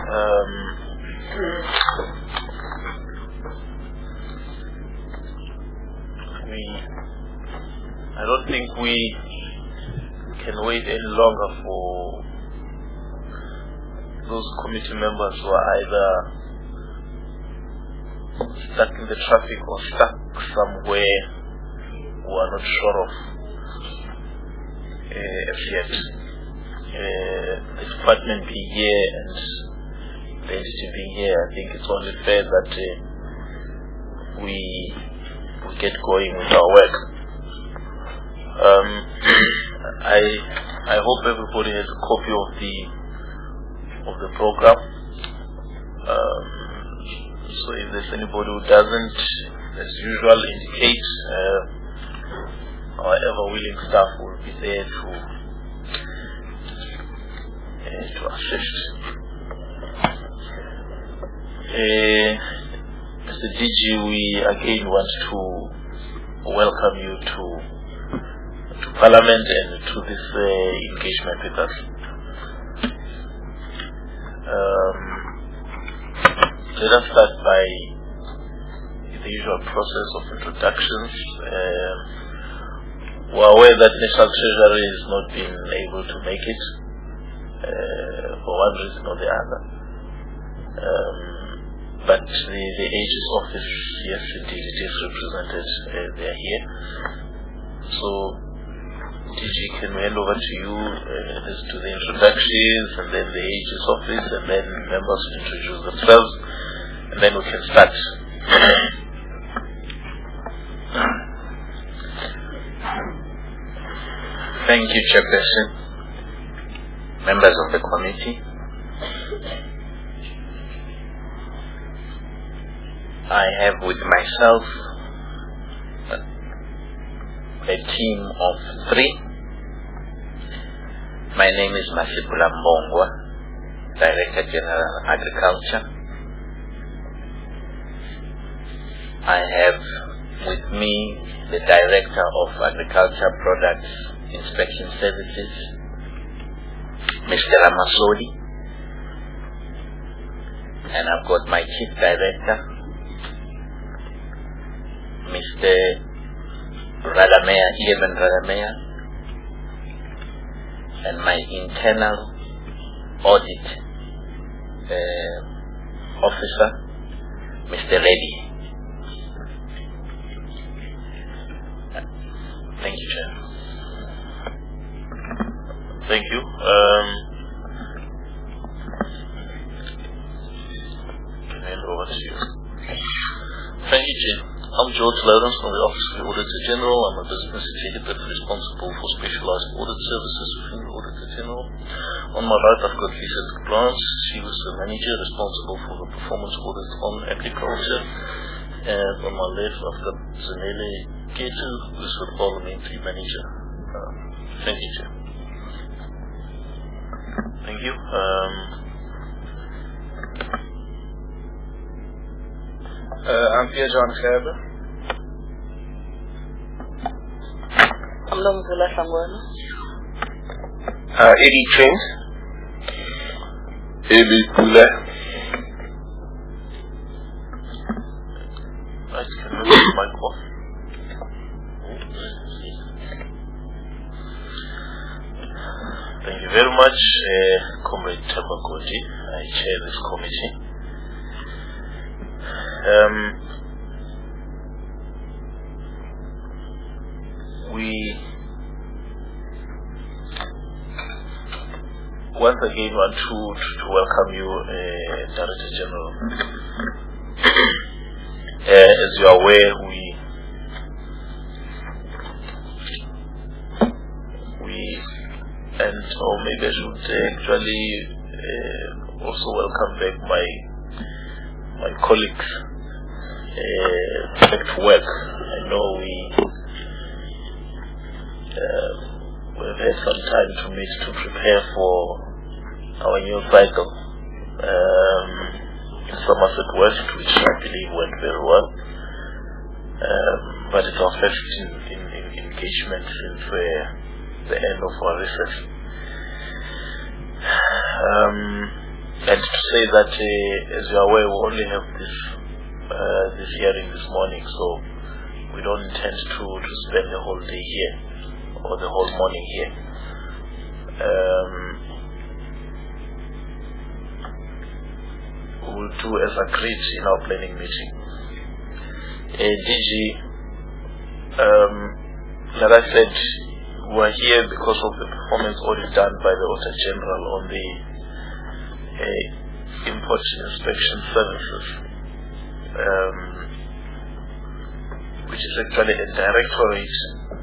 I don't think we can wait any longer for those committee members who are either stuck in the traffic or stuck somewhere who are not sure of as yet. The department being here and the entity being here, I think it's only fair that we get going with our work. I hope everybody has a copy of the program. So if there's anybody who doesn't, as usual, indicate. Our ever-willing staff will be there to assist. Mr. DG, we again want to welcome you to Parliament and to this engagement with us. Let us start by the usual process of introductions. We're aware that National Treasury has not been able to make it for one reason or the other. But the AG's office, yes, indeed, it is represented. They are here. So, DG, can we hand over to you as to the introductions, and then the AG's office, and then members will introduce themselves, and then we can start. Thank you, Chairperson, members of the committee. I have with myself a team of 3. My name is Masipula Mbongwa, Director General Agriculture. I have with me the Director of Agriculture Products Inspection Services, Mr. Ramasoli, and I've got my Chief Director, Mr. Evan Radamea, and my internal audit officer, Mr. Reddy. Thank you, Chair. Thank you. Can I hand over to you? Thank you, Jim. I'm George Lawrence from the Office of the Auditor General. I'm a business executive responsible for specialized audit services within the Auditor General. On my right, I've got Lisa Grants. She was the manager responsible for the performance audit on agriculture. And on my left, I've got Zanele Ketu, who is the parliamentary manager. Thank you, Chair. Thank you. I'm Pierre-John Gerber. I'm Nomzula Sangwana. Eddie Trent. Ebi Pule. Right, can we move the mic off? Thank you very much, Comrade Tabagoji. I chair this committee. We once again want to welcome you, Director General. As you are aware, or maybe I should actually also welcome back my colleagues back to work. I know we've had some time to meet to prepare for our new cycle. Somerset West, which I believe went very well, but it's our first engagement since the end of our recess. And to say that, as you are aware, we only have this hearing this morning, so we don't intend to spend the whole day here or the whole morning here. We will do as agreed in our planning meeting. DG, like I said, we are here because of the performance audit done by the Auditor General on the import inspection services, which is actually a directorate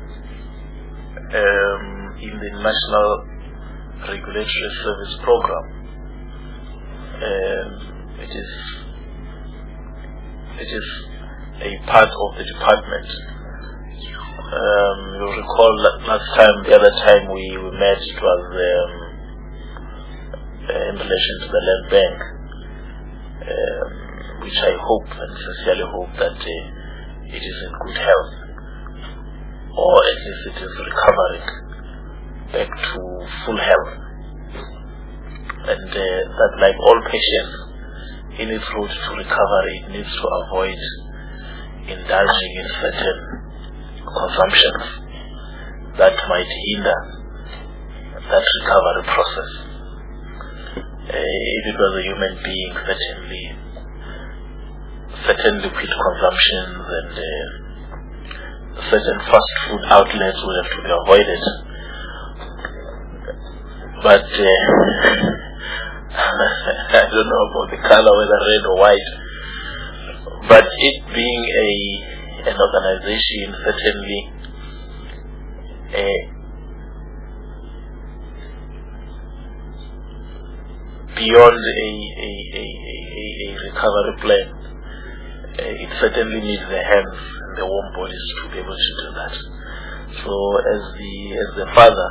in the National Regulatory Service Program. It is a part of the department. You'll recall the other time we met, it was in relation to the Land Bank, which I hope and sincerely hope that it is in good health, or at least it is recovering back to full health, and that, like all patients, in its road to recovery, it needs to avoid indulging in certain consumptions that might hinder that recovery process. If it was a human being, certain liquid consumptions and certain fast food outlets would have to be avoided. But I don't know about the color, whether red or white. But it being an organization, certainly beyond a recovery plan, it certainly needs the hands and the warm bodies to be able to do that. So as the father,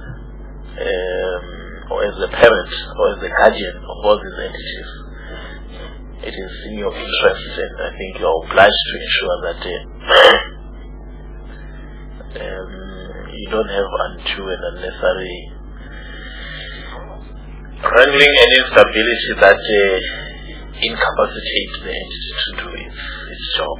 or as the parent, or as the guardian of all these entities, it is in your interest, and I think you are obliged to ensure that you don't have undue and unnecessary wrangling and instability that incapacitates the entity to do its job.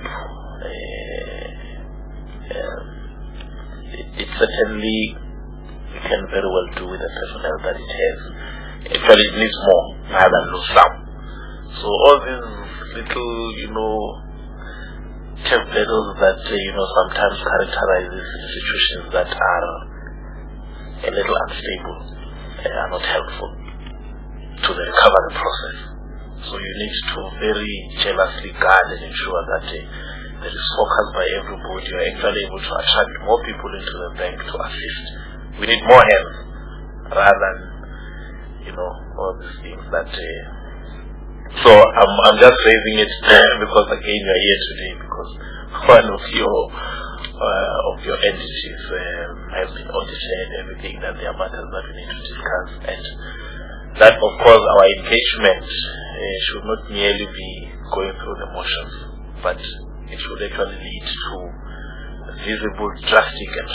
It certainly can very well do with the personnel that it has. Actually, it needs more rather than lose some. So all these little, tough battles that, sometimes characterize these institutions that are a little unstable are not helpful to the recovery process. So you need to very jealously guard and ensure that there is focus by everybody. You are actually able to attract more people into the bank to assist. We need more hands rather than, all these things that. So I'm just raising it because again you are here today because one of your entities has been audited and everything, that there are matters that we need to discuss, and that of course our engagement should not merely be going through the motions, but it should actually lead to visible, drastic and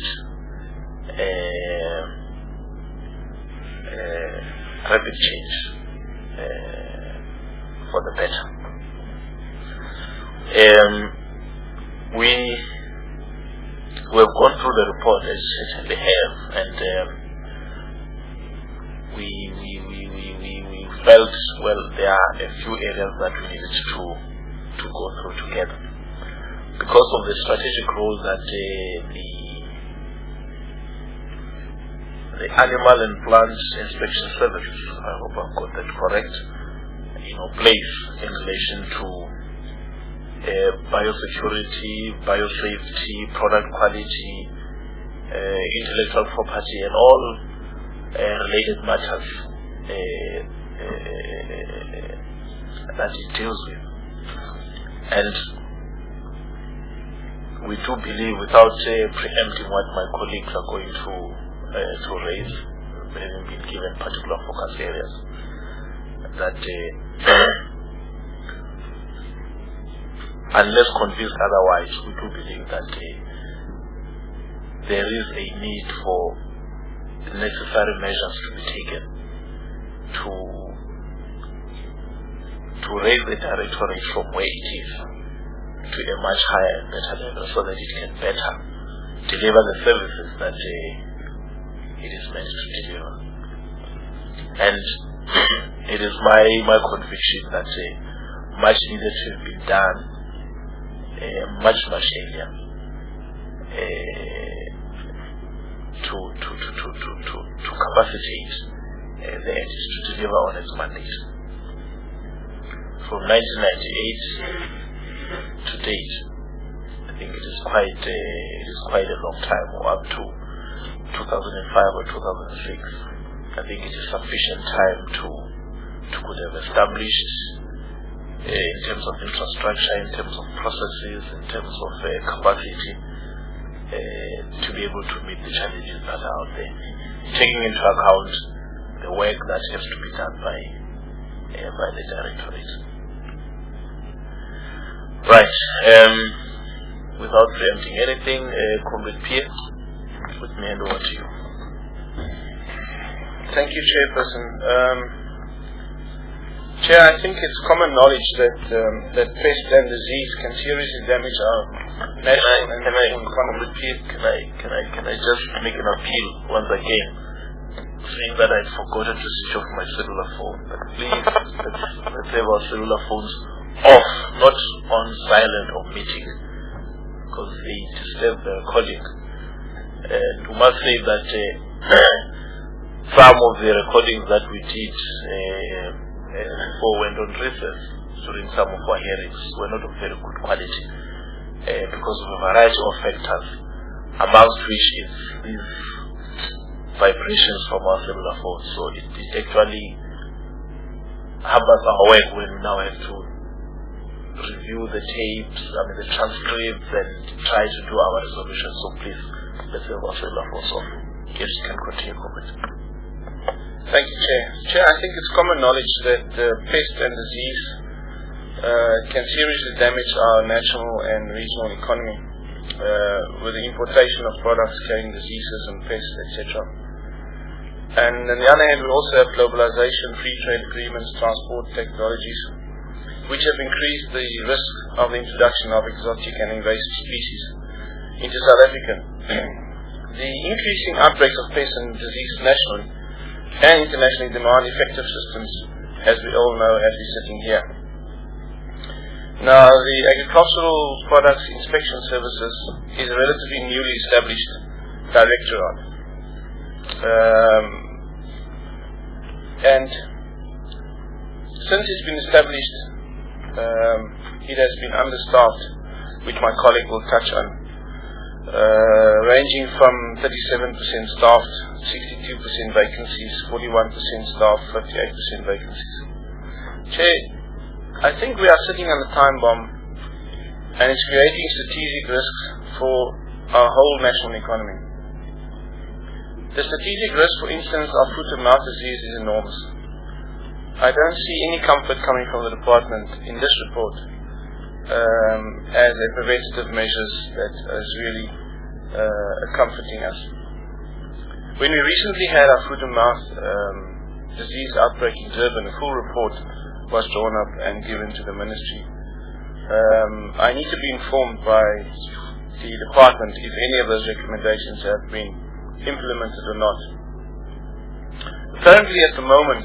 rapid change for the better. We have gone through the report, as you certainly have, and we felt, well, there are a few areas that we needed to go through together because of the strategic role that the Animal and Plant Inspection Service, I hope I've got that correct, plays in relation to biosecurity, biosafety, product quality, intellectual property, and all related matters that it deals with. And we do believe, without preempting what my colleagues are going to raise, having been given particular focus areas, that unless convinced otherwise, we do believe that there is a need for necessary measures to be taken to to raise the directorate from where it is to a much higher and better level so that it can better deliver the services that it is meant to deliver. And it is my conviction that much needed to have been done much earlier to capacitate the entities to deliver on its mandate. From 1998 to date, I think it is quite a long time, or up to 2005 or 2006. I think it is sufficient time to could have established in terms of infrastructure, in terms of processes, in terms of capacity to be able to meet the challenges that are out there, taking into account the work that has to be done by the directorate. Right. Without preempting anything, Comrade Pierre, let me hand over to you. Thank you, Chairperson. Chair, I think it's common knowledge that pest and disease can seriously damage our national and international economy. Can I just make an appeal once again, saying that I'd forgotten to switch off my cellular phone. But please, let's have our cellular phones off, not on silent or meeting, because they disturb the recording. And we must say that some of the recordings that we did before went on recess during some of our hearings were not of very good quality because of a variety of factors, amongst which is these vibrations from our cellular phones. So it actually hampers our work when we now have to review the tapes, the transcripts, and try to do our resolution. So please, let's have our cellular phones off. Yes, you can continue, comment. Thank you, Chair. Chair, I think it's common knowledge that pest and disease can seriously damage our national and regional economy with the importation of products carrying diseases and pests, etc. And on the other hand, we also have globalization, free trade agreements, transport technologies, which have increased the risk of the introduction of exotic and invasive species into South Africa. The increasing outbreaks of pests and diseases nationally and internationally demand effective systems, as we all know as we're sitting here. Now, the Agricultural Products Inspection Services is a relatively newly established directorate. And since it's been established, it has been understaffed, which my colleague will touch on, ranging from 37% staffed, 62% vacancies, 41% staffed, 58% vacancies. Chair, I think we are sitting on a time bomb, and it's creating strategic risks for our whole national economy. The strategic risk, for instance, of foot and mouth disease is enormous. I don't see any comfort coming from the department in this report as a preventative measures that is really comforting us. When we recently had our foot and mouth disease outbreak in Durban, a full report was drawn up and given to the ministry. I need to be informed by the department if any of those recommendations have been implemented or not. Currently, at the moment,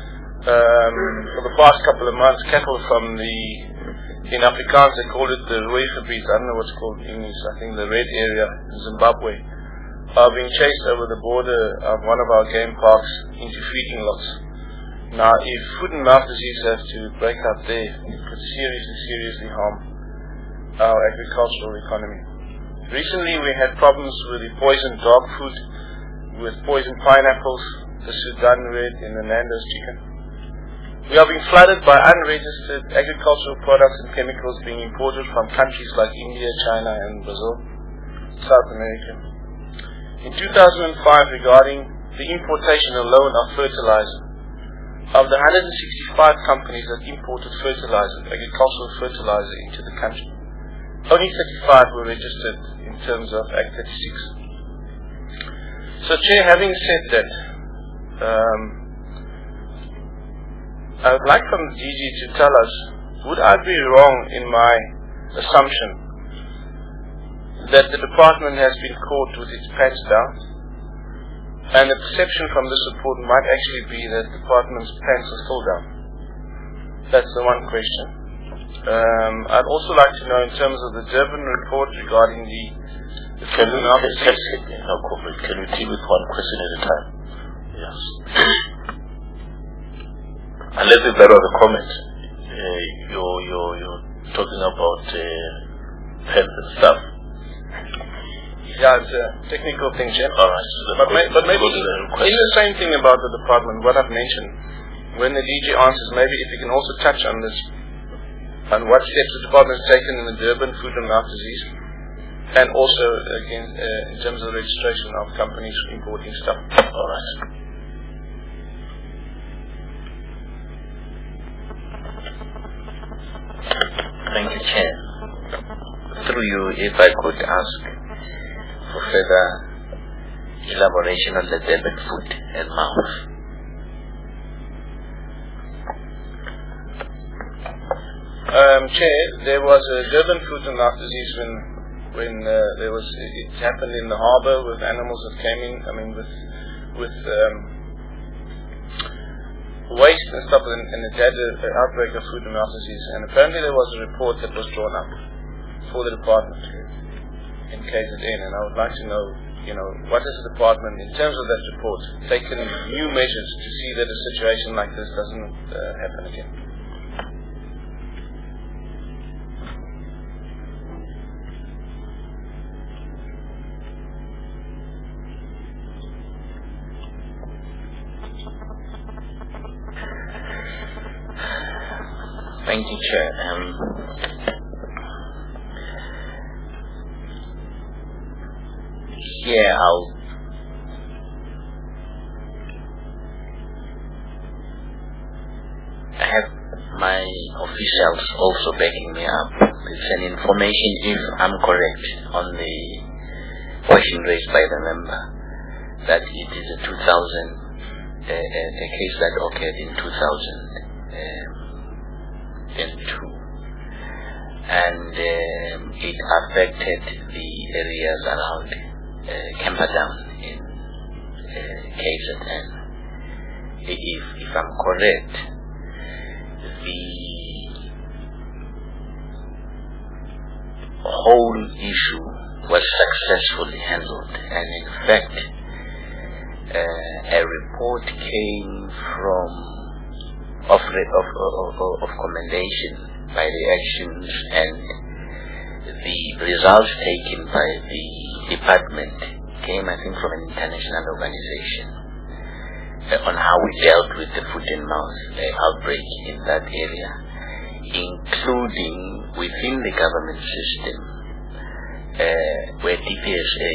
for the past couple of months, cattle from in Afrikaans they call it the Rooi Gebied, I don't know what's called in English, I think the red area in Zimbabwe, are being chased over the border of one of our game parks into feeding lots. Now, if foot and mouth disease has to break out there, it could seriously harm our agricultural economy. Recently, we had problems with the poisoned dog food, with poisoned pineapples, the Sudan red, and the Nando's chicken. We are being flooded by unregistered agricultural products and chemicals being imported from countries like India, China, and Brazil, South America. In 2005, regarding the importation alone of fertilizer, of the 165 companies that imported fertilizer, agricultural fertilizer, into the country, only 35 were registered in terms of Act 36. So, Chair, having said that, I would like from DG to tell us, would I be wrong in my assumption that the department has been caught with its pants down, and the perception from this report might actually be that the department's pants are still down? That's the one question. I'd also like to know, in terms of the Durban report regarding the Can we deal with one question at a time? Yes. Unless if there was a comment, you're talking about pens and stuff. Yeah, it's a technical thing, Jim. Alright. But maybe in the same thing about the department, what I've mentioned, when the DG answers, maybe if you can also touch on this, on what steps the department has taken in the Durban food and mouth disease, and also again in terms of registration of companies importing stuff. Alright. Thank you, Chair. Through you, if I could ask for further elaboration on the Durban foot and mouth. Chair, there was a Durban foot and mouth disease when it happened in the harbour with animals that came in. I mean, with waste and stuff, and it had an outbreak of foot and mouth disease. And apparently there was a report that was drawn up for the department in KZN, and I would like to know, what has the department, in terms of that report, taken new measures to see that a situation like this doesn't happen again? Thank you, Chair. I'll have my officials also backing me up. It's an information, if I'm correct, on the question raised by the member, that it is a 2000, a case that occurred in 2002, and it affected the areas around Camperdown in KZN. If I'm correct, the whole issue was successfully handled, and in fact a report came of commendation by the actions and the results taken by the department came, I think, from an international organization on how we dealt with the foot and mouth outbreak in that area, including within the government system, where DPSA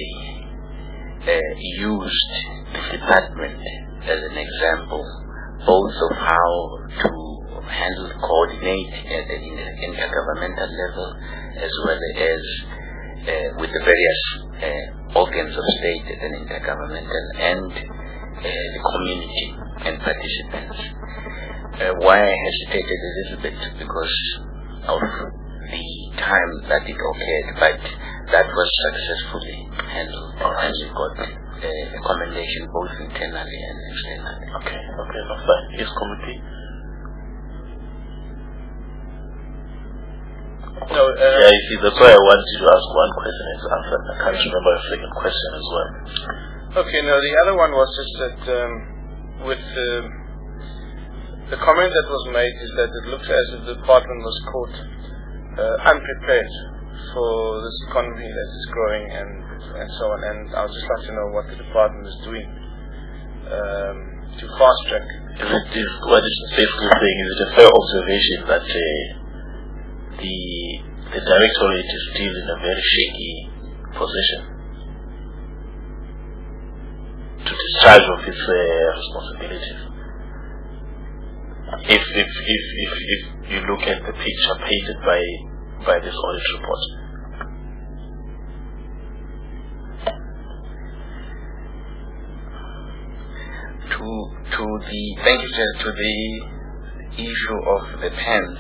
used the department as an example, both of how to handle, coordinate at an intergovernmental level, as well as with the various organs of state at an intergovernmental, and the community and participants. Why I hesitated a little bit, because of the time that it occurred, but that was successfully handled, and we got a commendation both internally and externally. Okay, no, fine. Yes, committee. No, you see, that's why I wanted you to ask one question and to answer. I can't remember the second question as well. Okay, no, the other one was just that with the comment that was made is that it looks as if the department was caught unprepared for this economy that is growing and so on. And I would just like to know what the department is doing to fast track. What is basically saying, is it a fair observation that the directorate is still in a very shaky position to discharge of its responsibilities? If you look at the picture painted by this audit report. Thank you, Chair. To the issue of the pens,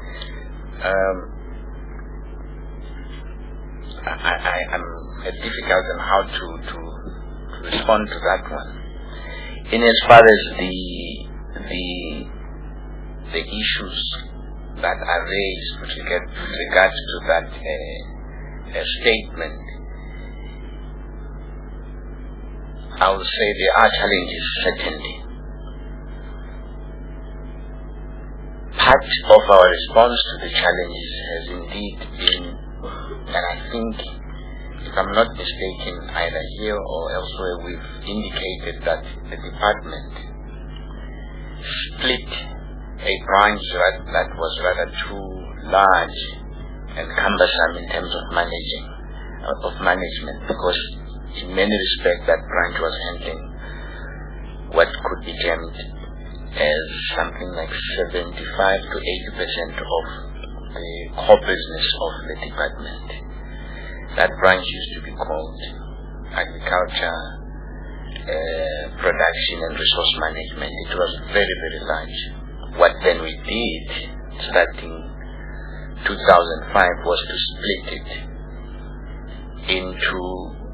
I'm difficult on how to respond to that one. In as far as the issues that are raised with regards to that statement, I would say there are challenges, certainly. Part of our response to the challenges has indeed been, and I think, if I'm not mistaken, either here or elsewhere, we've indicated that the department split a branch that was rather too large and cumbersome in terms of management, because in many respects that branch was handling what could be termed as something like 75 to 80% of the core business of the department. That branch used to be called Agriculture, Production and Resource Management. It was very, very large. What then we did, starting 2005, was to split it into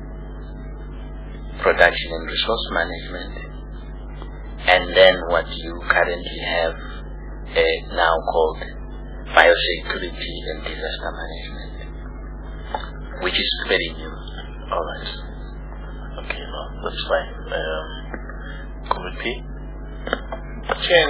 Production and Resource Management, and then what you currently have now called Biosecurity and Disaster Management, which is very new. Alright. Okay, no, that's fine. Comment P? Chair,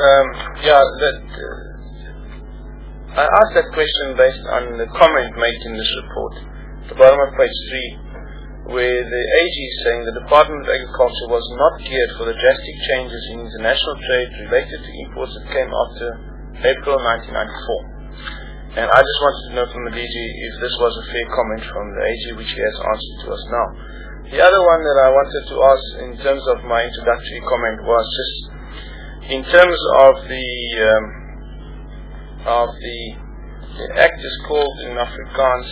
I asked that question based on the comment made in this report, at the bottom of page 3, where the AG is saying the Department of Agriculture was not geared for the drastic changes in international trade related to imports that came after April 1994. And I just wanted to know from the DG if this was a fair comment from the AG, which he has answered to us now. The other one that I wanted to ask in terms of my introductory comment was just in terms of the act is called in Afrikaans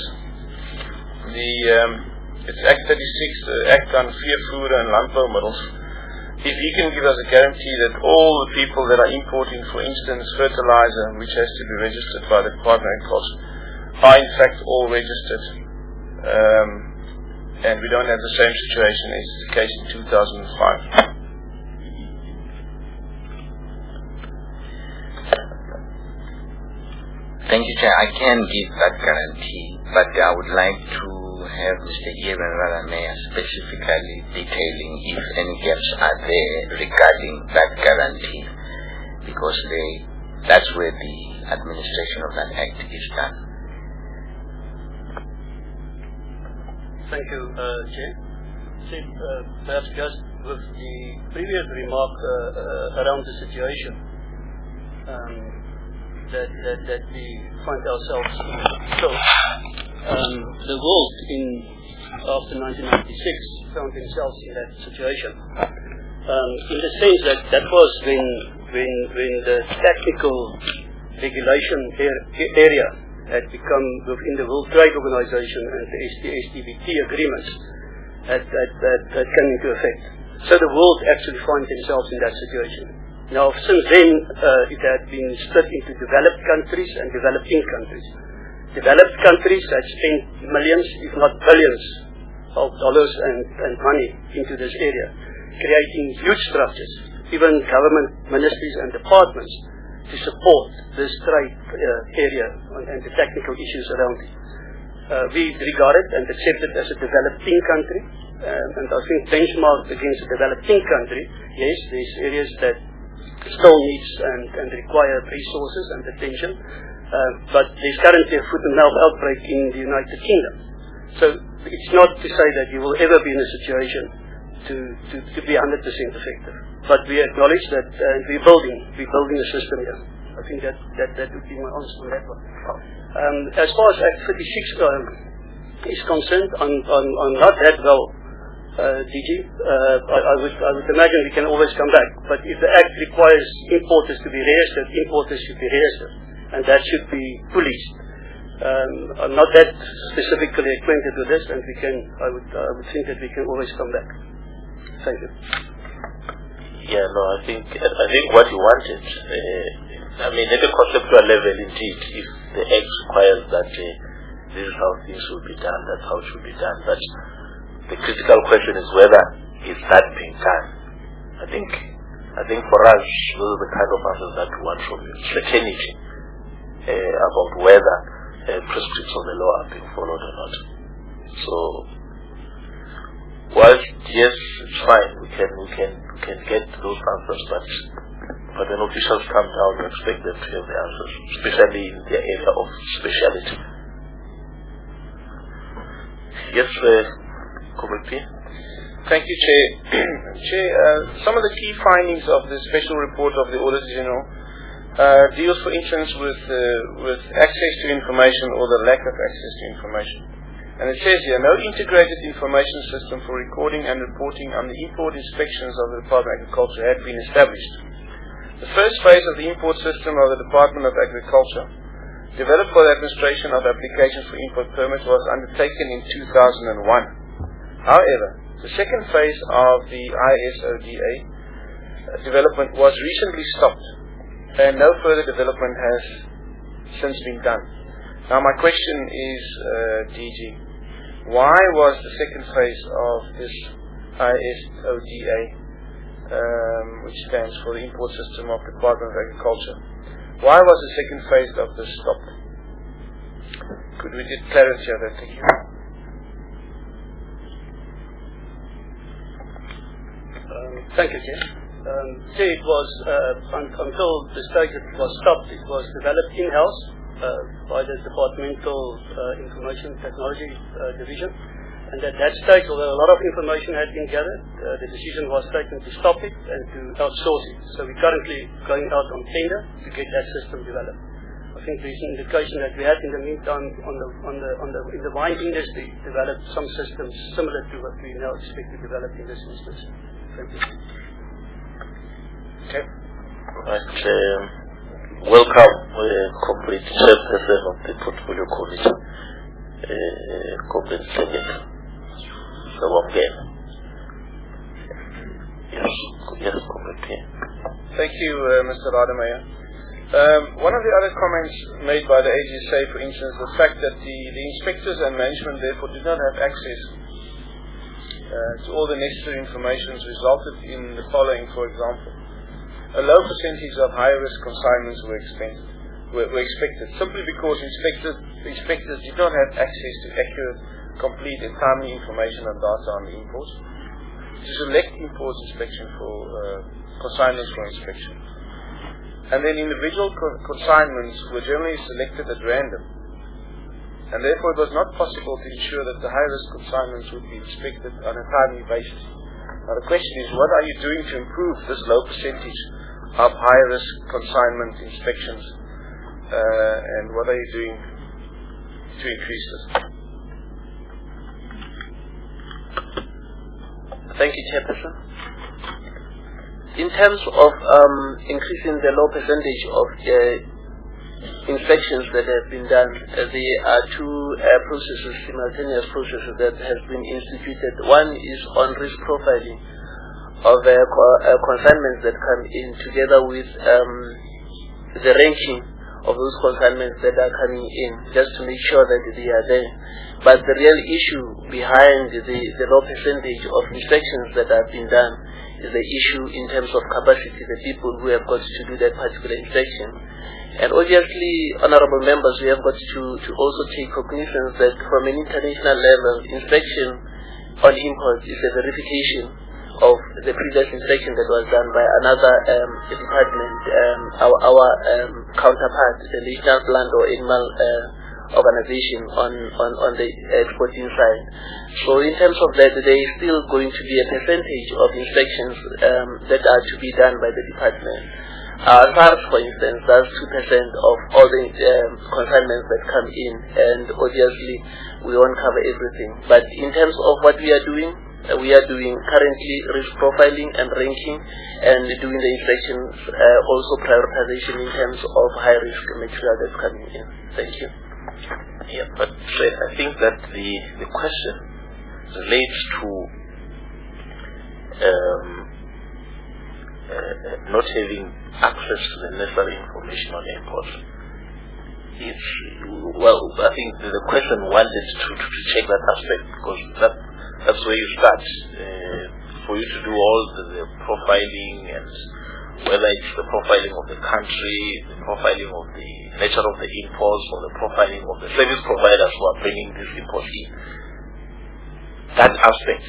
it's Act 36, the Act on Veevoer and Landbouwmiddels. If he can give us a guarantee that all the people that are importing, for instance, fertilizer, which has to be registered by the Department of Agriculture, are in fact all registered, and we don't have the same situation as the case in 2005. Thank you, Chair. I can give that guarantee, but I would like to have Mr. Evan Radamea specifically detailing if any gaps are there regarding that guarantee, because that's where the administration of that act is done. Thank you, Chair. Perhaps just with the previous remark around the situation that we find ourselves in. So, the world after 1996 found themselves in that situation. In the sense that was when the technical regulation area had become within the World Trade Organization and the STBT agreements had come into effect. So the world actually found themselves in that situation. Now, since then, it had been split into developed countries and developing countries. Developed countries had spent millions, if not billions, of dollars and money into this area, creating huge structures, even government ministries and departments, to support this trade area and the technical issues around it. We regard it and accept it as a developing country, and I think benchmarked against a developing country, yes, there's areas that still needs and require resources and attention, but there's currently a foot and mouth outbreak in the United Kingdom. So it's not to say that you will ever be in a situation to be 100% effective. But we acknowledge that we're building a system here. I think that would be my answer on that one. As far as Act 36 is concerned, I'm not that well, DG. I would imagine we can always come back. But if the Act requires importers to be registered, importers should be registered, and that should be policed. I'm not that specifically acquainted with this, and I would think that we can always come back. Thank you. Yeah, no, I think what you wanted, in I mean, at a conceptual level, indeed, if the Act requires that this is how things should be done, that's how it should be done. But the critical question is whether is that being done. I think for us, those are the kind of answers that we want from you. Certainty about whether prescriptions of the law are being followed or not. So, whilst yes, it's fine, we can get those answers, but when officials come down, we expect them to have the answers, especially in their area of speciality. Yes, Comrade P. Thank you, Chair. Chair, some of the key findings of the special report of the Auditor General deals, for instance, with access to information or the lack of access to information. And it says here, no integrated information system for recording and reporting on the import inspections of the Department of Agriculture had been established. The first phase of the import system of the Department of Agriculture, developed for the administration of applications for import permits, was undertaken in 2001. However, the second phase of the ISODA development was recently stopped, and no further development has since been done. Now my question is, DG, why was the second phase of this ISODA, which stands for the Import System of the Department of Agriculture, why was the second phase of this stopped? Could we get clarity on that? Thank you. Thank you, Chair. It was until the stage it was stopped, it was developed in-house by the Departmental Information Technology Division. And at that stage, although a lot of information had been gathered, the decision was taken to stop it and to outsource it. So we're currently going out on tender to get that system developed. I think there's an indication that we had in the meantime in the wine industry developed some systems similar to what we now expect to develop in this instance. Thank you. Okay. Right. Welcome, Comrade Chairperson of the Portfolio Committee, Comrade Sebek. Yes, Comrade P. Thank you, Mr. Rademacher. One of the other comments made by the AGSA, for instance, the fact that the inspectors and management therefore did not have access to all the necessary information resulted in the following. For example, a low percentage of high-risk consignments were expected simply because inspectors did not have access to accurate, complete and timely information and data on the imports, to select imports inspection for consignments for inspection. And then individual consignments were generally selected at random, and therefore it was not possible to ensure that the high-risk consignments would be inspected on a timely basis. Now the question is, what are you doing to improve this low percentage of high-risk consignment inspections, and what are you doing to increase this? Thank you, Chairperson. In terms of increasing the low percentage of inspections that have been done, there are two processes, simultaneous processes that have been instituted. One is on risk profiling of consignments that come in, together with the ranking of those consignments that are coming in, just to make sure that they are there. But the real issue behind the low percentage of inspections that have been done is the issue in terms of capacity, the people who have got to do that particular inspection. And obviously, honorable members, we have got to also take cognizance that from an international level, inspection on imports is a verification of the previous inspection that was done by another department, our counterpart, the National Plant or Animal Organization on the exporting side. So in terms of that, there is still going to be a percentage of inspections that are to be done by the department. SARS, for instance, does 2% of all the consignments that come in, and obviously we won't cover everything. But in terms of what we are doing currently risk profiling and ranking, and doing the inspections, also prioritization in terms of high risk material that's coming in. Thank you. Yeah, but I think that the question relates to not having access to the necessary information on imports. I think the question wanted to check that aspect, because that's where you start. For you to do all the profiling, and whether it's the profiling of the country, the profiling of the nature of the imports, or the profiling of the service providers who are bringing these imports in, that aspect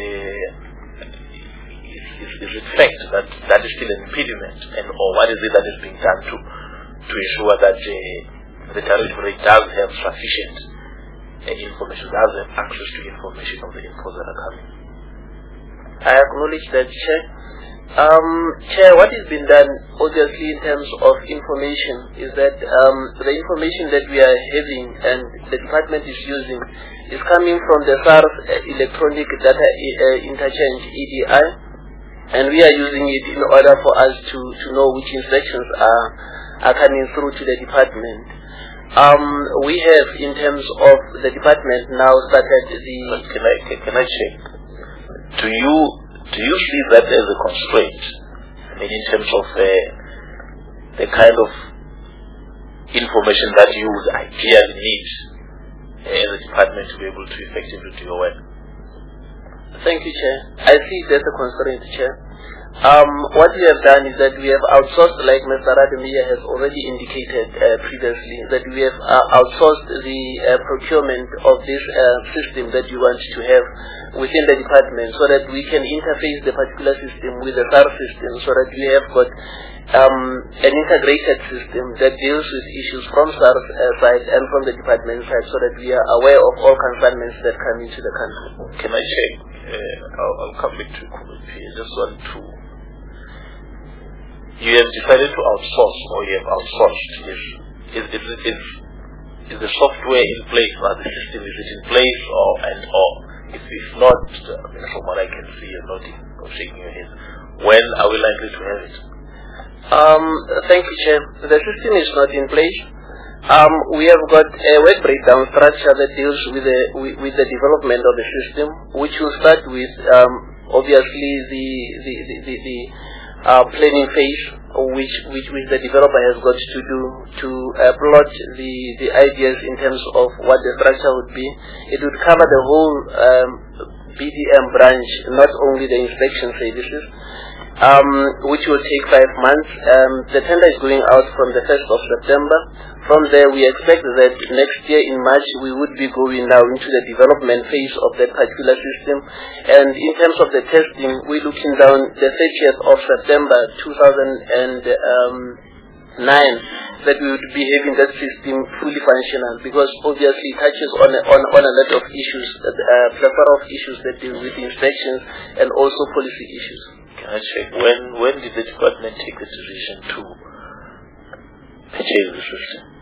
is it fact that is still an impediment, or what is it that is being done to ensure that the tariff rate does have sufficient information, does have access to information of the imports that are coming? I acknowledge that, Chair. Chair, what has been done, obviously, in terms of information, is that the information that we are having and the department is using is coming from the SARS Electronic Data Interchange, EDI, and we are using it in order for us to know which inspections are coming through to the department. We have, in terms of the department, now started the... Can I check? Do you see that as a constraint? I mean, in terms of the kind of information that you would ideally need as a department to be able to effectively do your work? Thank you, Chair. I see that's a constraint, Chair. What we have done is that we have outsourced, like Mr. Rademir has already indicated previously, that we have outsourced the procurement of this system that we want to have within the department, so that we can interface the particular system with the SARS system, so that we have got an integrated system that deals with issues from SARS side and from the department side, so that we are aware of all consignments that come into the country. Can I check? I'll come back to you. Just want to... You have decided to outsource, or you have outsourced. Is the software in place, or the system, is it in place, or if it's not, from what I can see, you're nodding or shaking your head, when are we likely to have it? Thank you, Chair. The system is not in place. We have got a work breakdown structure that deals with the development of the system, which will start with obviously the planning phase, which the developer has got to do to plot the ideas in terms of what the structure would be. It would cover the whole BDM branch, not only the inspection services, which will take 5 months. The tender is going out from the 1st of September. From there, we expect that next year in March, we would be going now into the development phase of that particular system. And in terms of the testing, we're looking down the 30th of September 2009 that we would be having that system fully functional, because obviously it touches on a lot of issues, plethora of issues that deal with inspections and also policy issues. Can I check, when did the department take the decision to purchase the system?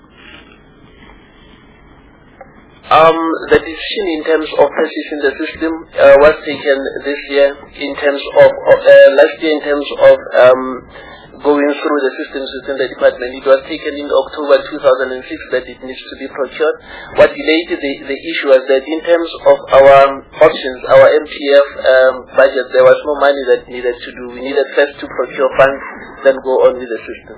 The decision in terms of purchasing the system was taken this year in terms of last year in terms of going through the systems within the department. It was taken in October 2006 that it needs to be procured. What delayed the issue was that in terms of our options, our MTF budget, there was no money that needed to do. We needed first to procure funds, then go on with the system.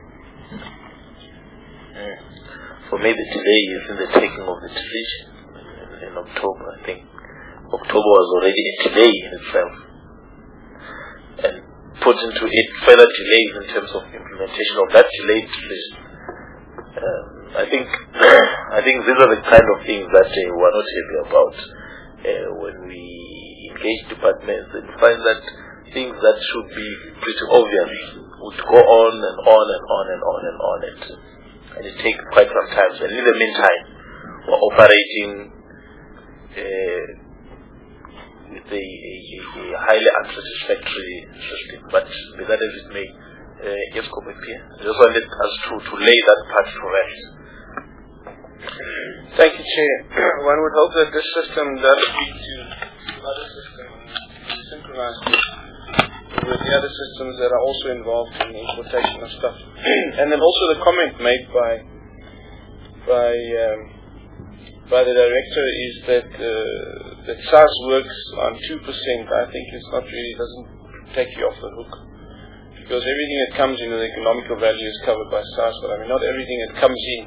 For me, the delay is in the taking of the decision in October. I think October was already a delay in itself, and put into it further delays in terms of implementation of that delayed decision. I think these are the kind of things that we're not happy about when we engage departments and find that things that should be pretty obvious would go on and on and on and on and on, and it takes quite some time. So in the meantime, we're operating with a highly unsatisfactory system. But be that as it may, yes, I just wanted us to lay that part to rest. Thank you, Chair. One would hope that this system does lead to other systems synchronized with the other systems that are also involved in the importation of stuff. And then also the comment made by the director is that SARS works on 2%. I think it's not really, doesn't take you off the hook. because everything that comes in with economical value is covered by SARS, but I mean not everything that comes in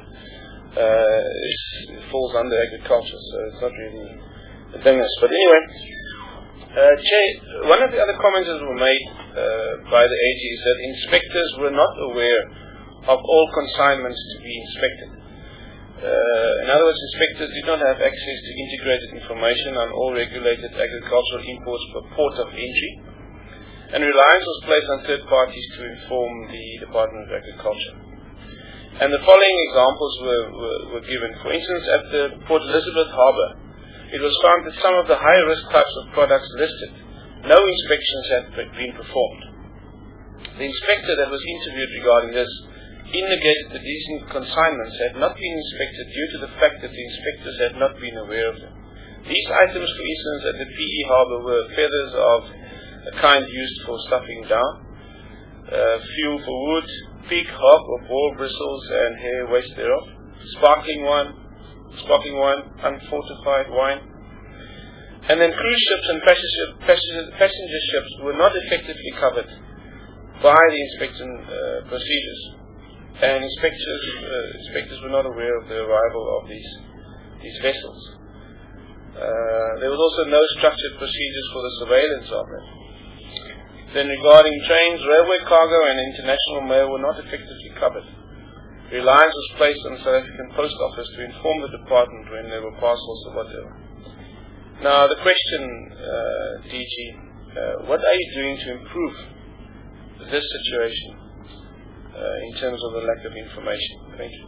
falls under agriculture, so it's not really a dingus. But anyway, Chair, one of the other comments that were made by the AG is that inspectors were not aware of all consignments to be inspected. In other words, inspectors did not have access to integrated information on all regulated agricultural imports per port of entry, and reliance was placed on third parties to inform the Department of Agriculture. And the following examples were given. For instance, at the Port Elizabeth Harbour, it was found that some of the high-risk types of products listed, no inspections had been performed. The inspector that was interviewed regarding this indicated that these consignments had not been inspected due to the fact that the inspectors had not been aware of them. These items, for instance, at the PE Harbour were feathers of a kind used for stuffing down, fuel for wood, pig, hog or boar bristles and hair waste thereof, sparkling wine, unfortified wine. And then cruise ships and passenger ships were not effectively covered by the inspection procedures, and inspectors were not aware of the arrival of these vessels. There was also no structured procedures for the surveillance of them. Then regarding trains, railway cargo and international mail were not effectively covered. Reliance was placed on the South African Post Office to inform the department when there were parcels or whatever. Now the question, DG, what are you doing to improve this situation in terms of the lack of information? Thank you.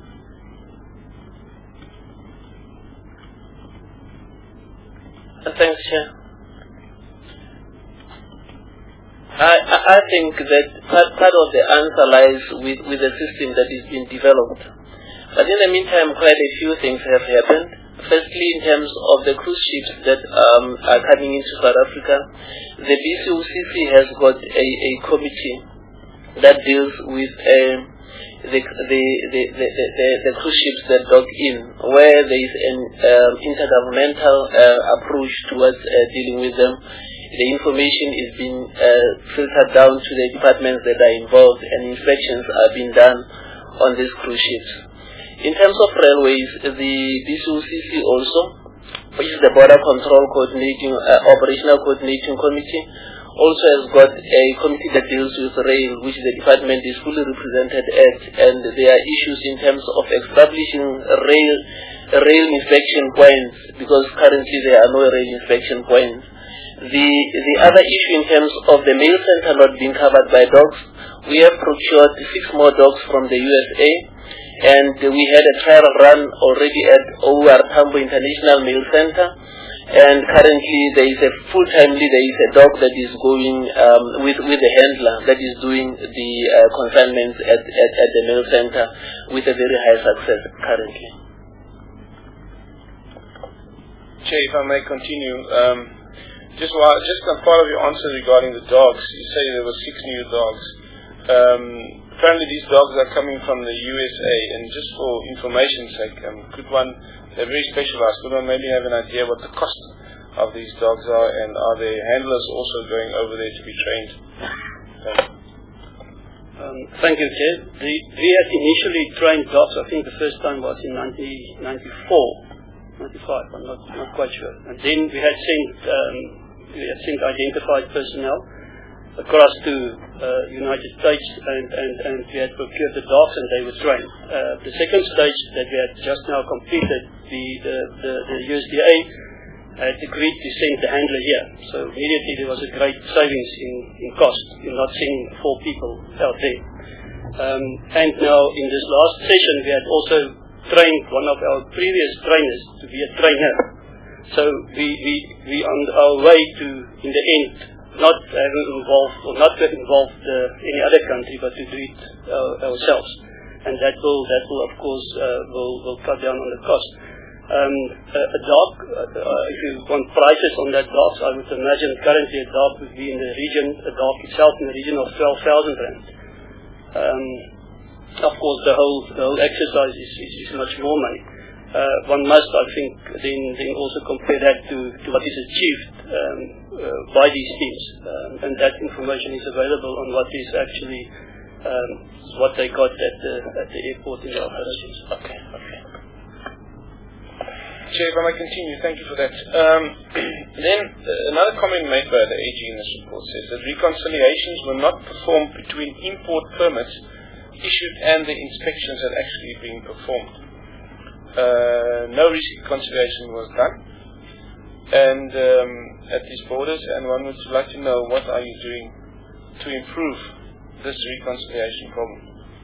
Thanks, Chair. I think that part of the answer lies with the system that is being developed. But in the meantime, quite a few things have happened. Firstly, in terms of the cruise ships that are coming into South Africa, the BCOCC has got a committee that deals with the cruise ships that dock in, where there is an intergovernmental approach towards dealing with them. The information is being filtered down to the departments that are involved, and inspections are being done on these cruise ships. In terms of railways, the BCOCC also, which is the Border Control Coordinating Operational Coordinating Committee, also has got a committee that deals with rail, which the department is fully represented at, and there are issues in terms of establishing rail inspection points, because currently there are no rail inspection points. The other issue in terms of the mail center not being covered by dogs, we have procured 6 more dogs from the USA, and we had a trial run already at OR Tambo International Mail Center, and currently there is a a dog that is going with the handler that is doing the consignments at the mail center with a very high success currently. Chair, if I may continue. Just a part of your answer regarding the dogs, you say there were 6 new dogs. Apparently these dogs are coming from the USA, and just for information's sake, they're very specialized, could one maybe have an idea what the cost of these dogs are, and are there handlers also going over there to be trained? Thank you, Chair. We had initially trained dogs, I think the first time was in 1994, 95, I'm not quite sure. And then we had sent identified personnel across to United States, and we had procured the dogs and they were trained. The second stage that we had just now completed, the USDA had agreed to send the handler here. So immediately there was a great savings in cost in not sending 4 people out there. And now in this last session we had also trained one of our previous trainers to be a trainer. So we on our way to, in the end, not having involved or not get involved any other country, but to do it ourselves, and that will of course will cut down on the cost. A dog, if you want prices on that dog, I would imagine currently a dog would be in the region, a dog itself in the region of 12,000 rand. Of course, the whole exercise is much more money. one must, I think, then also compare that to what is achieved by these teams, and that information is available on what is actually what they got at the airport in the operations. Okay. Chair, if I may continue, thank you for that. Then another comment made by the AG in this report says that reconciliations were not performed between import permits issued and the inspections that actually being performed. No reconciliation was done, and at these borders, and one would like to know what are you doing to improve this reconciliation problem.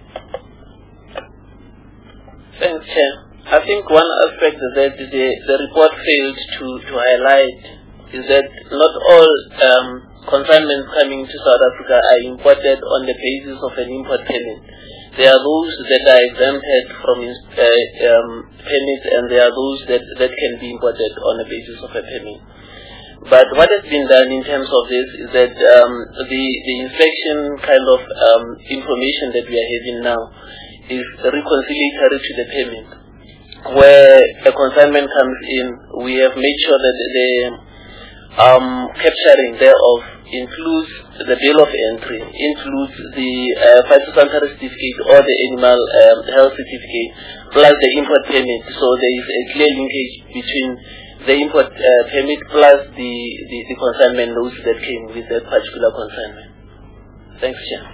Thanks, Chair. I think one aspect that the report failed to highlight is that not all consignments coming to South Africa are imported on the basis of an import permit. There are those that are exempted from permits, and there are those that can be imported on the basis of a permit. But what has been done in terms of this is that the inspection kind of information that we are having now is reconciliatory to the permit. Where a consignment comes in, we have made sure that the capturing thereof includes the bill of entry, includes the phytosanitary certificate or the animal health certificate, plus the import permit. So there is a clear linkage between the import permit plus the consignment notes that came with that particular consignment. Thanks, Chair.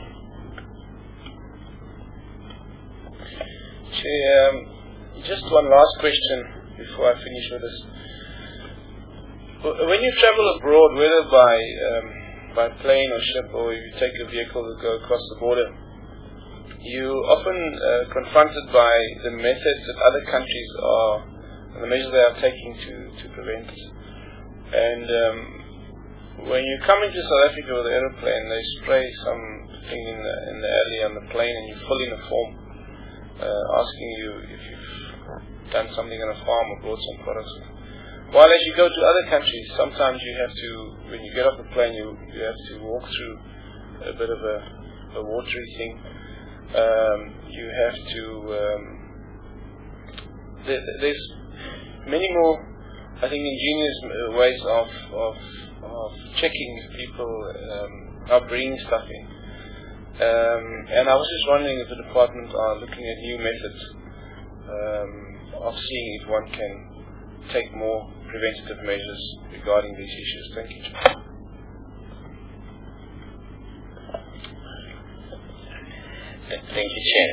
Chair, just one last question before I finish with this. When you travel abroad, whether by plane or ship, or if you take a vehicle to go across the border, you often confronted by the methods that other countries are, and the measures they are taking to prevent it. And when you come into South Africa with an aeroplane, they spray something in the alley on the plane, and you fill in a form asking you if you've done something on a farm or brought some products. While as you go to other countries, sometimes you have to, when you get off the plane, you have to walk through a bit of a watery thing. You have to, there's many more, I think, ingenious ways of checking if people are bringing stuff in. And I was just wondering if the department are looking at new methods of seeing if one can take more preventative measures regarding these issues. Thank you. Thank you, Chair.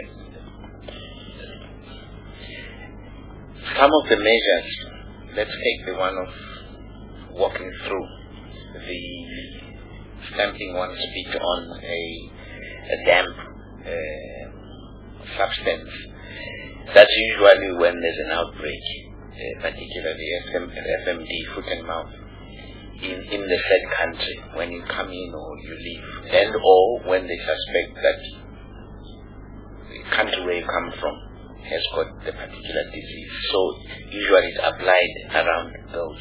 Some of the measures, let's take the one of walking through, the stamping one's feet on a damp substance. That's usually when there's an outbreak, particularly FMD, foot and mouth, in the said country, when you come in or you leave, and or when they suspect that the country where you come from has got the particular disease. So usually it's applied around those,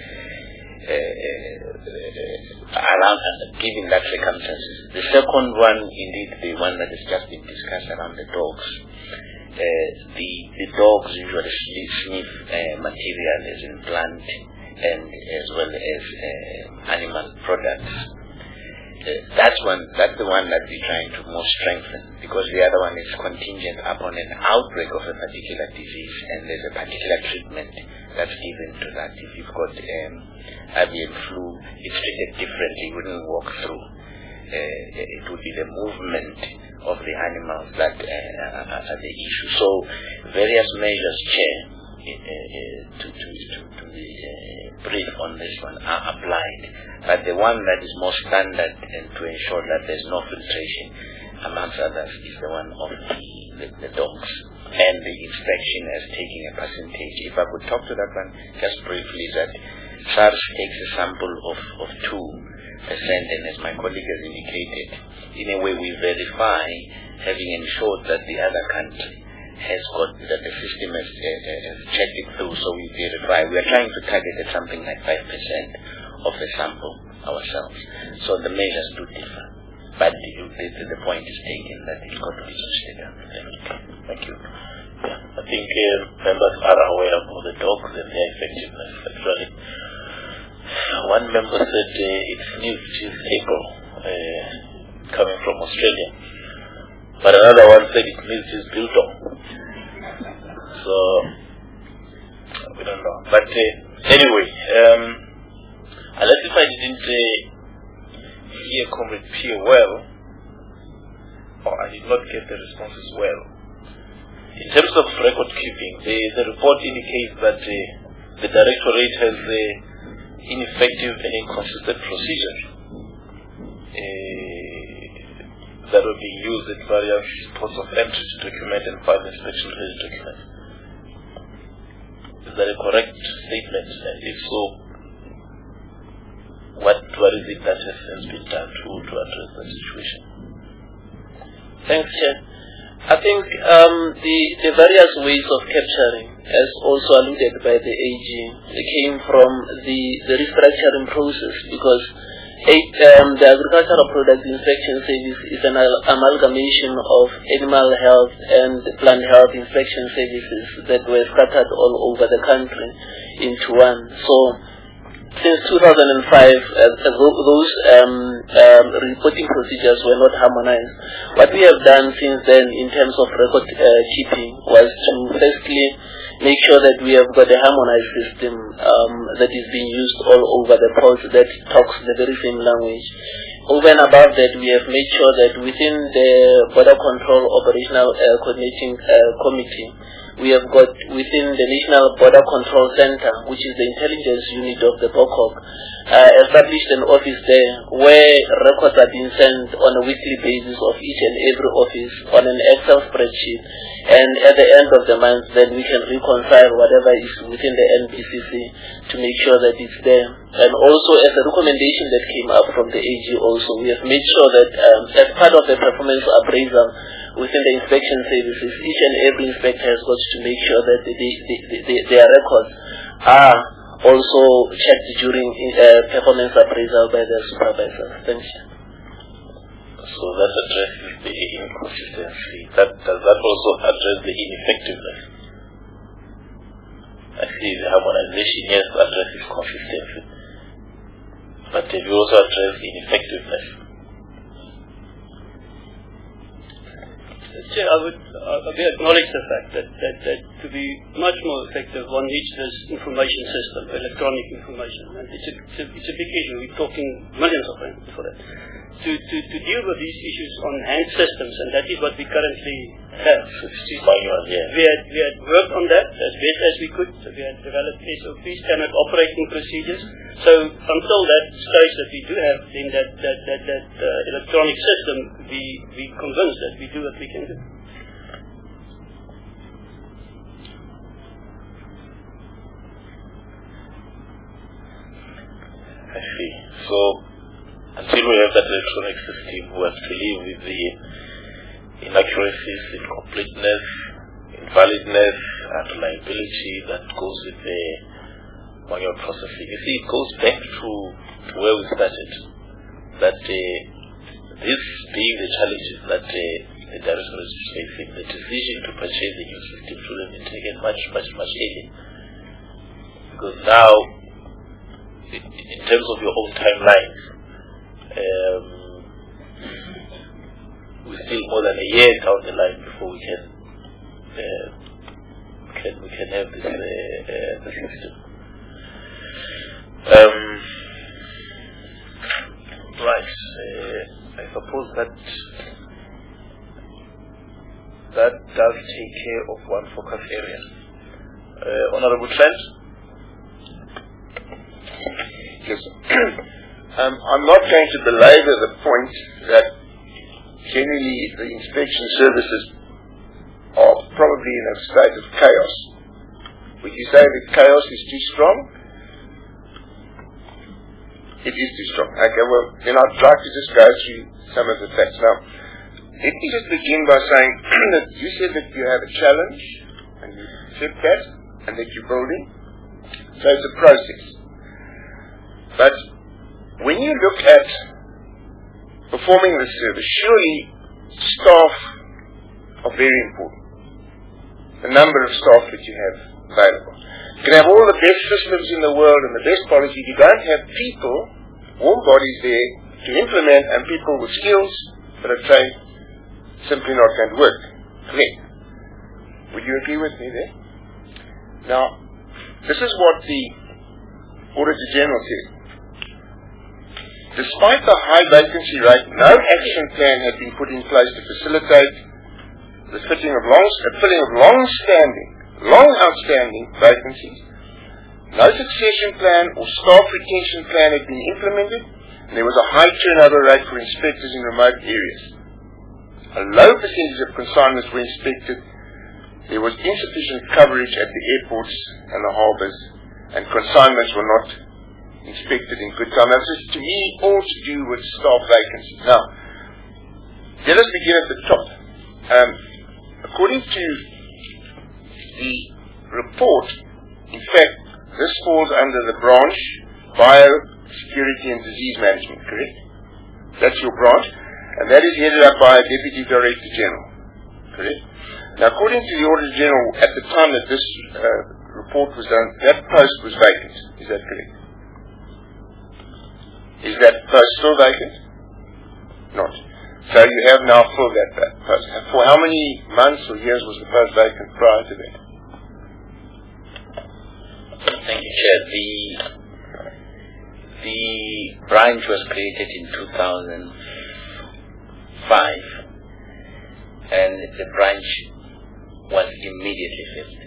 given that circumstances. The second one, indeed, the one that has just been discussed around the dogs. The dogs usually sniff material as in plant and as well as animal products. That's the one that we're trying to more strengthen, because the other one is contingent upon an outbreak of a particular disease, and there's a particular treatment that's given to that. If you've got avian flu, it's treated differently. You wouldn't walk through. It would be the movement of the animals that are the issue. So various measures, Chair, to be brief on this one are applied. But the one that is more standard and to ensure that there's no filtration, amongst others, is the one of the dogs. And the inspection as taking a percentage. If I could talk to that one just briefly, that SARS takes a sample of 2%, and as my colleague has indicated, in a way we verify, having ensured that the other country has got, that the system has checked it through, so we verify. We are trying to target at something like 5% of the sample ourselves. So the measures do differ. But the point is taken that it's got to be sustainable. Thank you. Yeah. think members are aware of the dogs and their effectiveness. Actually, one member said it sniffed his April coming from Australia, but another one said it sniffed his biltong. So we don't know. But anyway, unless if I didn't hear Comrade Pierre well, or I did not get the responses well. In terms of record keeping, the report indicates that the Directorate has ineffective and inconsistent procedures that are being used at various ports of entry to document and file inspection-related documents. Is that a correct statement? And if so, what is it that has been done to address the situation? Thanks, Chair. I think the various ways of capturing, as also alluded by the AG, came from the restructuring process, because the Agricultural Product Inspection Service is an amalgamation of animal health and plant health inspection services that were scattered all over the country into one. So since 2005, those reporting procedures were not harmonized. What we have done since then in terms of record keeping was to firstly make sure that we have got a harmonized system that is being used all over the ports that talks the very same language. Over and above that, we have made sure that within the Border Control Operational Coordinating Committee, we have got within the National Border Control Center, which is the intelligence unit of the BOCOC, established an office there where records are being sent on a weekly basis of each and every office on an Excel spreadsheet. And at the end of the month, then we can reconcile whatever is within the NBCC to make sure that it's there. And also, as a recommendation that came up from the AG also, we have made sure that as part of the performance appraisal within the inspection services, each and every inspector has got to make sure that their records are also checked during performance appraisal by their supervisors. Thank you. So that addresses the inconsistency. Does that also address the ineffectiveness? I see the harmonization, yes, addresses consistency. But have you also addressed ineffectiveness? Chair, I would acknowledge the fact that to be much more effective, one needs this information system, electronic information, and it's a big issue. We're talking millions of rands for that. To deal with these issues on hand systems, and that is what we currently have. We had worked on that as best as we could. So we had developed SOPs, standard operating procedures. So until that stage that we do have in that electronic system, we convinced that we do what we can do. I see. So until we have that electronic system, we have to live with the inaccuracies, incompleteness, invalidness, and liability that goes with the manual processing. You see, it goes back to where we started, that this being the challenges that the Directorate is facing, the decision to purchase a new system should have been taken much earlier. Because now, in terms of your own timelines, we're still more than a year down the line before we can have this the system. Right. I suppose that does take care of one focus area. Honorable Trent. Yes. I'm not going to belabor the point that generally the inspection services are probably in a state of chaos. Would you say that chaos is too strong? It is too strong. Okay, well, then I'd like to just go through some of the facts. Now, let me just begin by saying that you said that you have a challenge, and you accept that, and that you're building. So it's a process. But when you look at performing the service, surely staff are very important. the number of staff that you have available. You can have all the best systems in the world and the best policy. If you don't have people, warm bodies there to implement, and people with skills that are trained, simply not going to work. Correct. Would you agree with me there? Now, this is what the Auditor General said. Despite the high vacancy rate, no action plan had been put in place to facilitate the filling of long outstanding vacancies. No succession plan or staff retention plan had been implemented, and there was a high turnover rate for inspectors in remote areas. A low percentage of consignments were inspected. There was insufficient coverage at the airports and the harbours, and consignments were not inspected in good time. That's just, to me, all to do with staff vacancies. Now, let us begin at the top. According to the report, in fact, this falls under the branch Biosecurity and Disease Management, correct? That's your branch, and that is headed up by a Deputy Director General, correct? Now, according to the Auditor General, at the time that this report was done, that post was vacant. Is that correct? Is that post still vacant? Not. So you have now filled that post. And for how many months or years was the post vacant prior to that? Thank you, Chair. The branch was created in 2005, and the branch was immediately filled.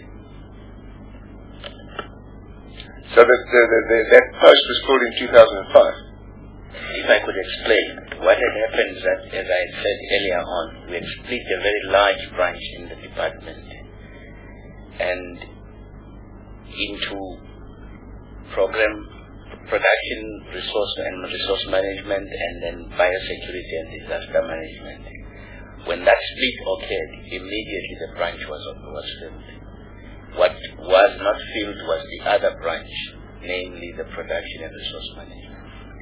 So that post was filled in 2005? If I could explain, what had happened is that, as I had said earlier on, we had split a very large branch in the department and into program production, resource management, and then biosecurity and disaster management. When that split occurred, immediately the branch was filled. What was not filled was the other branch, namely the production and resource management.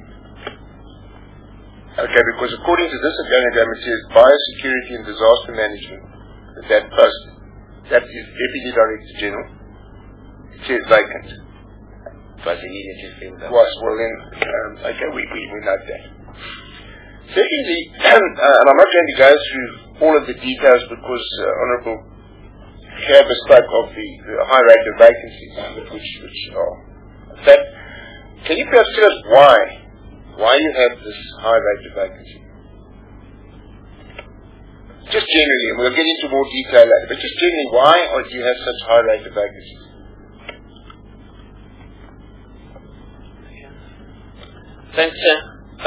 Okay, because according to this organigram, it says Biosecurity and Disaster Management. That post, that is Deputy Director General. It says vacant. Was immediately filled up. Well then, okay, we note that. Secondly, and I'm not going to go through all of the details because Honourable Kerber spoke of the high rate of vacancies, which are that. Can you perhaps tell us why you have this high rate of vacancy? Just generally, and we'll get into more detail later, but just generally, why do you have such high rate of vacancies? Thanks, Chair.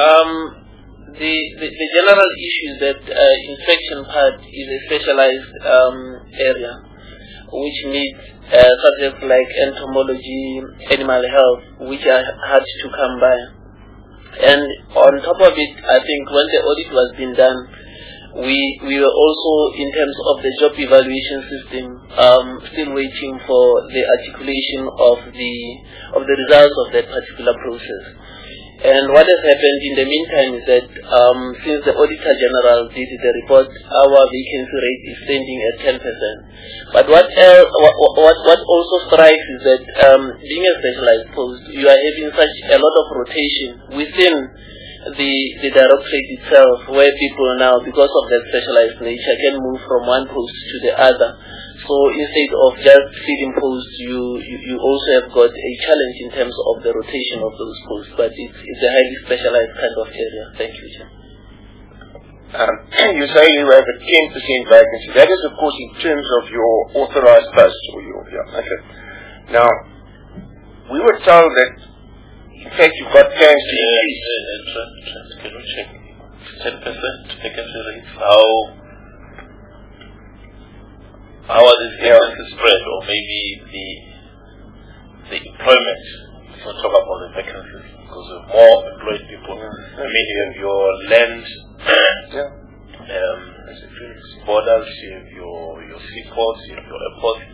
The general issue is that inspection part is a specialized area which needs subjects like entomology, animal health, which are hard to come by. And on top of it, I think when the audit was being done, we were also, in terms of the job evaluation system, still waiting for the articulation of the results of that particular process. And what has happened in the meantime is that since the Auditor General did the report, our vacancy rate is standing at 10%. But what also strikes is that being a specialized post, you are having such a lot of rotation within the directorate itself, where people now, because of their specialized nature, can move from one post to the other. So instead of just filling posts, you also have got a challenge in terms of the rotation of those posts, but it's a highly specialized kind of area. Thank you, Chair. You say you have a 10% vacancy. That is, of course, in terms of your authorized posts. Okay. Now, we were told that, in fact, you've got plans to increase. Can we check 10% vacancy rate? How are these vacancies spread, or maybe the employment? Let's not talk about the vacancies, because of more employed people. I mean, you have your land, borders, you have your seaports, you have your airports.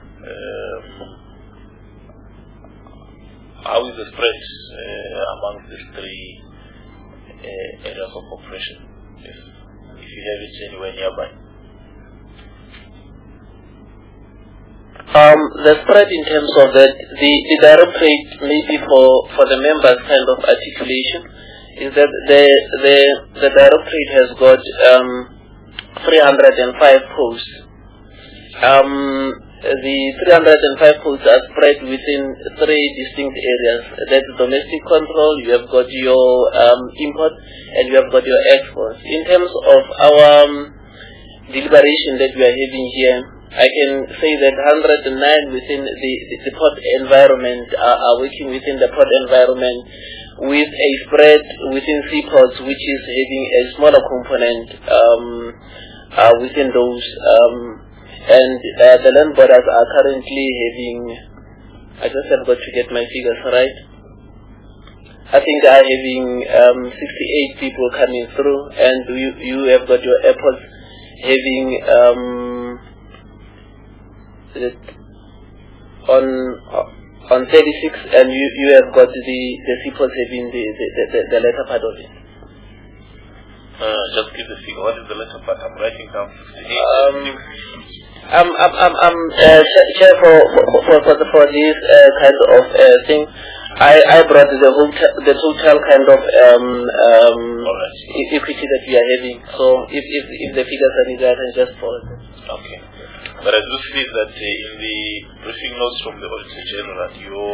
How is the spread among these three areas of operation? If you have it anywhere nearby. The spread in terms of that, the directorate, maybe for the members kind of articulation, is that the directorate has got 305 posts. The 305 posts are spread within 3 distinct areas. That's domestic control, you have got your import, and you have got your exports. In terms of our deliberation that we are having here, I can say that 109 within the port environment are working within the port environment with a spread within seaports, which is having a smaller component within those. And the land borders are currently having, I just have got to get my figures right, I think they are having 68 people coming through, and you have got your airports having on 36, and you have got the seaports having the latter part of it. Just give the figure. What is the latter part? I'm writing down 68. Chair for this kind of thing. I brought the total kind of equity that we are having. So if the figures are needed, I can just forward them. Okay. But I do see that in the briefing notes from the Auditor General,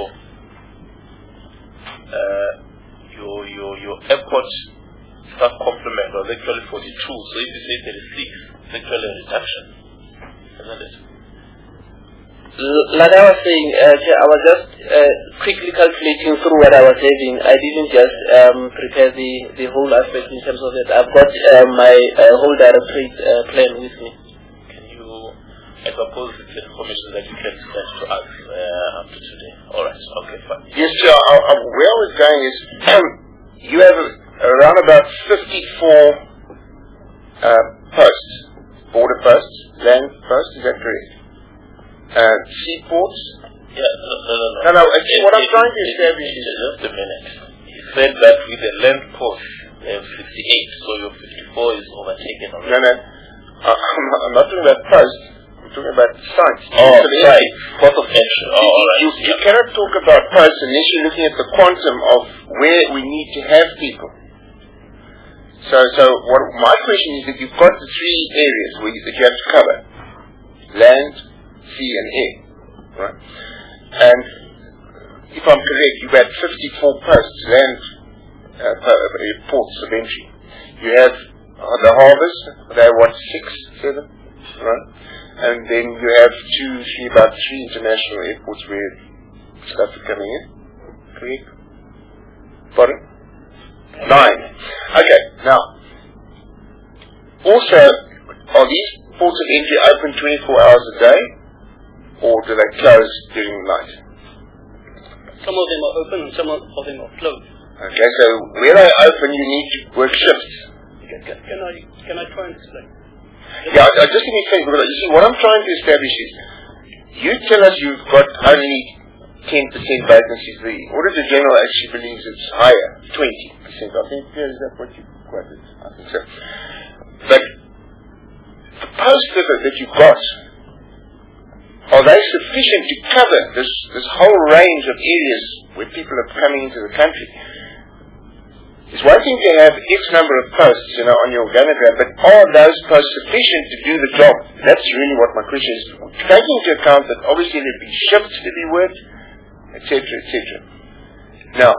your airport staff complement was actually 42. So if you say 36, it's actually a reduction, isn't it? Like I was saying, I was just quickly calculating through what I was having. I didn't just prepare the whole aspect in terms of it. I've got my whole directorate plan with me. I suppose it's information that you can send to us up to today. Alright, okay, fine. Yes, sir. Where I was going is, you have around about 54 posts, border posts, land posts, is that correct? Seaports? Yeah, No, what I'm trying to establish is... Just a minute. He said that with the land post, they have 58, so your 54 is overtaken already. No. I'm not talking about posts. I'm talking about sites. Right. Port of entry. Alright. You cannot talk about posts unless you're looking at the quantum of where we need to have people. So what my question is that you've got the 3 areas that you have to cover. Land, sea and air. Right? And if I'm correct, you've had 54 posts, land ports of entry. You have the harbours, they're what, 6, 7? Right? And then you have 3 international airports where stuff is coming in. Correct? Pardon? 9. Okay, now, also, are these ports of entry open 24 hours a day, or do they close during the night? Some of them are open and some of them are closed. Okay, so where they open, you need to work shifts. Can I try and explain? Yeah, just give me a second, because you see, what I'm trying to establish is, you tell us you've got only 10% vacancies. The Auditor General actually believes it's higher, 20%. I think, is that what you quoted? I think so. But the posts that you've got, are they sufficient to cover this whole range of areas where people are coming into the country? It's one thing to have X number of posts, on your organogram, but are those posts sufficient to do the job? That's really what my question is. Taking into account that obviously there'll be shifts to be worked, etc., etc. Now,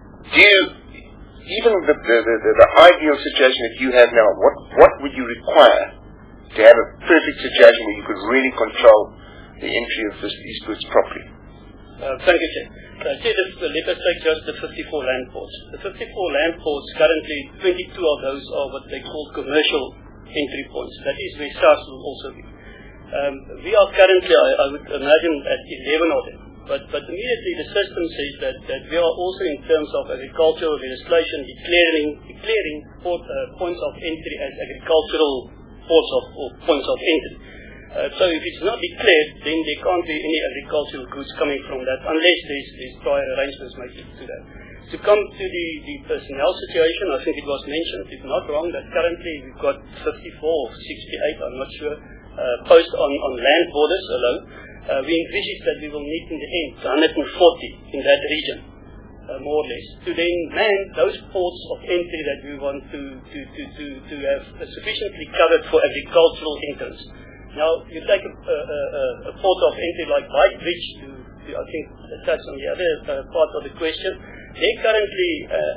even the ideal situation that you have now, what would you require to have a perfect situation where you could really control the entry of these goods properly? Thank you, Chair. Let us take just the 54 land ports. The 54 land ports, currently 22 of those are what they call commercial entry points. That is where SARS will also be. We are currently, I would imagine, at 11 of them. But immediately the system says that we are also, in terms of agricultural legislation, declaring points of entry as agricultural ports or points of entry. So if it's not declared, then there can't be any agricultural goods coming from that unless there's prior arrangements made to that. To come to the personnel situation, I think it was mentioned, if not wrong, that currently we've got 54 or 68, I'm not sure, posts on land borders alone. we envisage that we will need in the end 140 in that region, more or less, to then man those ports of entry that we want to have sufficiently covered for agricultural entrance. Now, you take a port of entry like Beitbridge to I think touch on the other part of the question. They currently,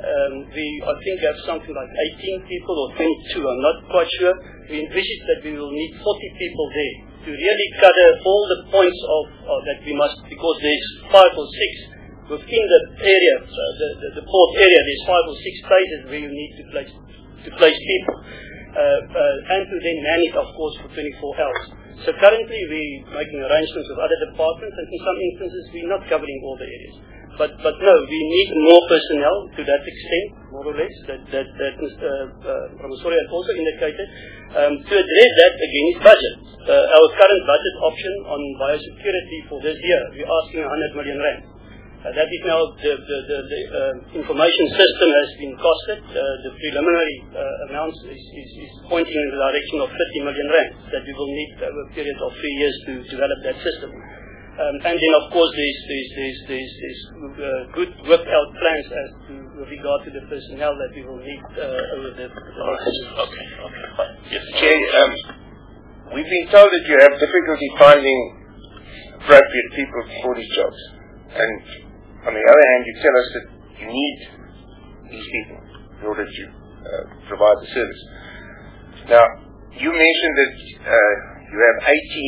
I think have something like 18 people or 22, I'm not quite sure. We envisage that we will need 40 people there to really cover all the points of that we must, because there's 5 or 6 within the area, the port area, there's 5 or 6 places where you need to place people. And to then man it, of course, for 24 hours. So currently we're making arrangements with other departments, and in some instances we're not covering all the areas. But no, we need more personnel to that extent, more or less, that Mr. Ramasori has also indicated. To address that, again, is budget. Our current budget option on biosecurity for this year, we're asking 100 million rand. That is now the information system has been costed. The preliminary amounts is pointing in the direction of 30 million rand that we will need over a period of 3 years to develop that system. And then, of course, there's good worked out plans as to with regard to the personnel that we will need over the Okay, fine. Yes. Chair, we've been told that you have difficulty finding appropriate people for these jobs. And on the other hand, you tell us that you need these people in order to provide the service. Now, you mentioned that you have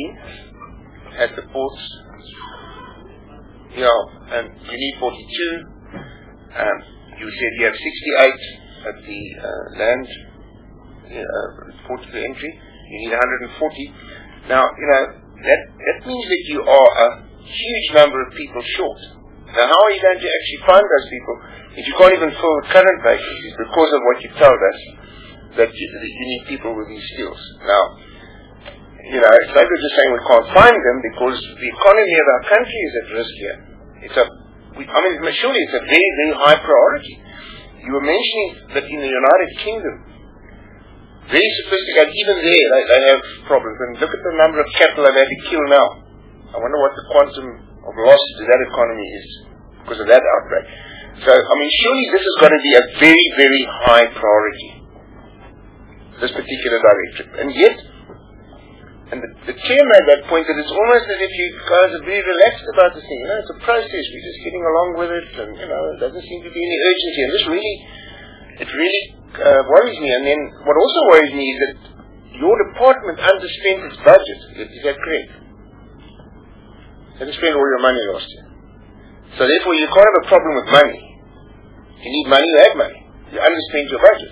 18 at the ports. Yeah, and you need 42. You said you have 68 at the land port of the entry. You need 140. Now, that means that you are a huge number of people short. Now, how are you going to actually find those people if you can't even fill the current vacancies because of what you told us, that you need people with these skills? Now, it's like we're just saying we can't find them because the economy of our country is at risk here. Surely it's a very, very high priority. You were mentioning that in the United Kingdom, very sophisticated, even there they have problems. And look at the number of cattle they've had to kill now. I wonder what the quantum of loss to that economy is because of that outbreak. So, surely this has got to be a very, very high priority, this particular directorate. And yet, the chair made that point that it's almost as if you guys are very relaxed about this thing. It's a process. We're just getting along with it, and it doesn't seem to be any urgency. And this really worries me. And then what also worries me is that your department underspent its budget. Is that correct? You didn't spend all your money last year. So therefore you can't have a problem with money. If you need money, you have money. You underspend your budget.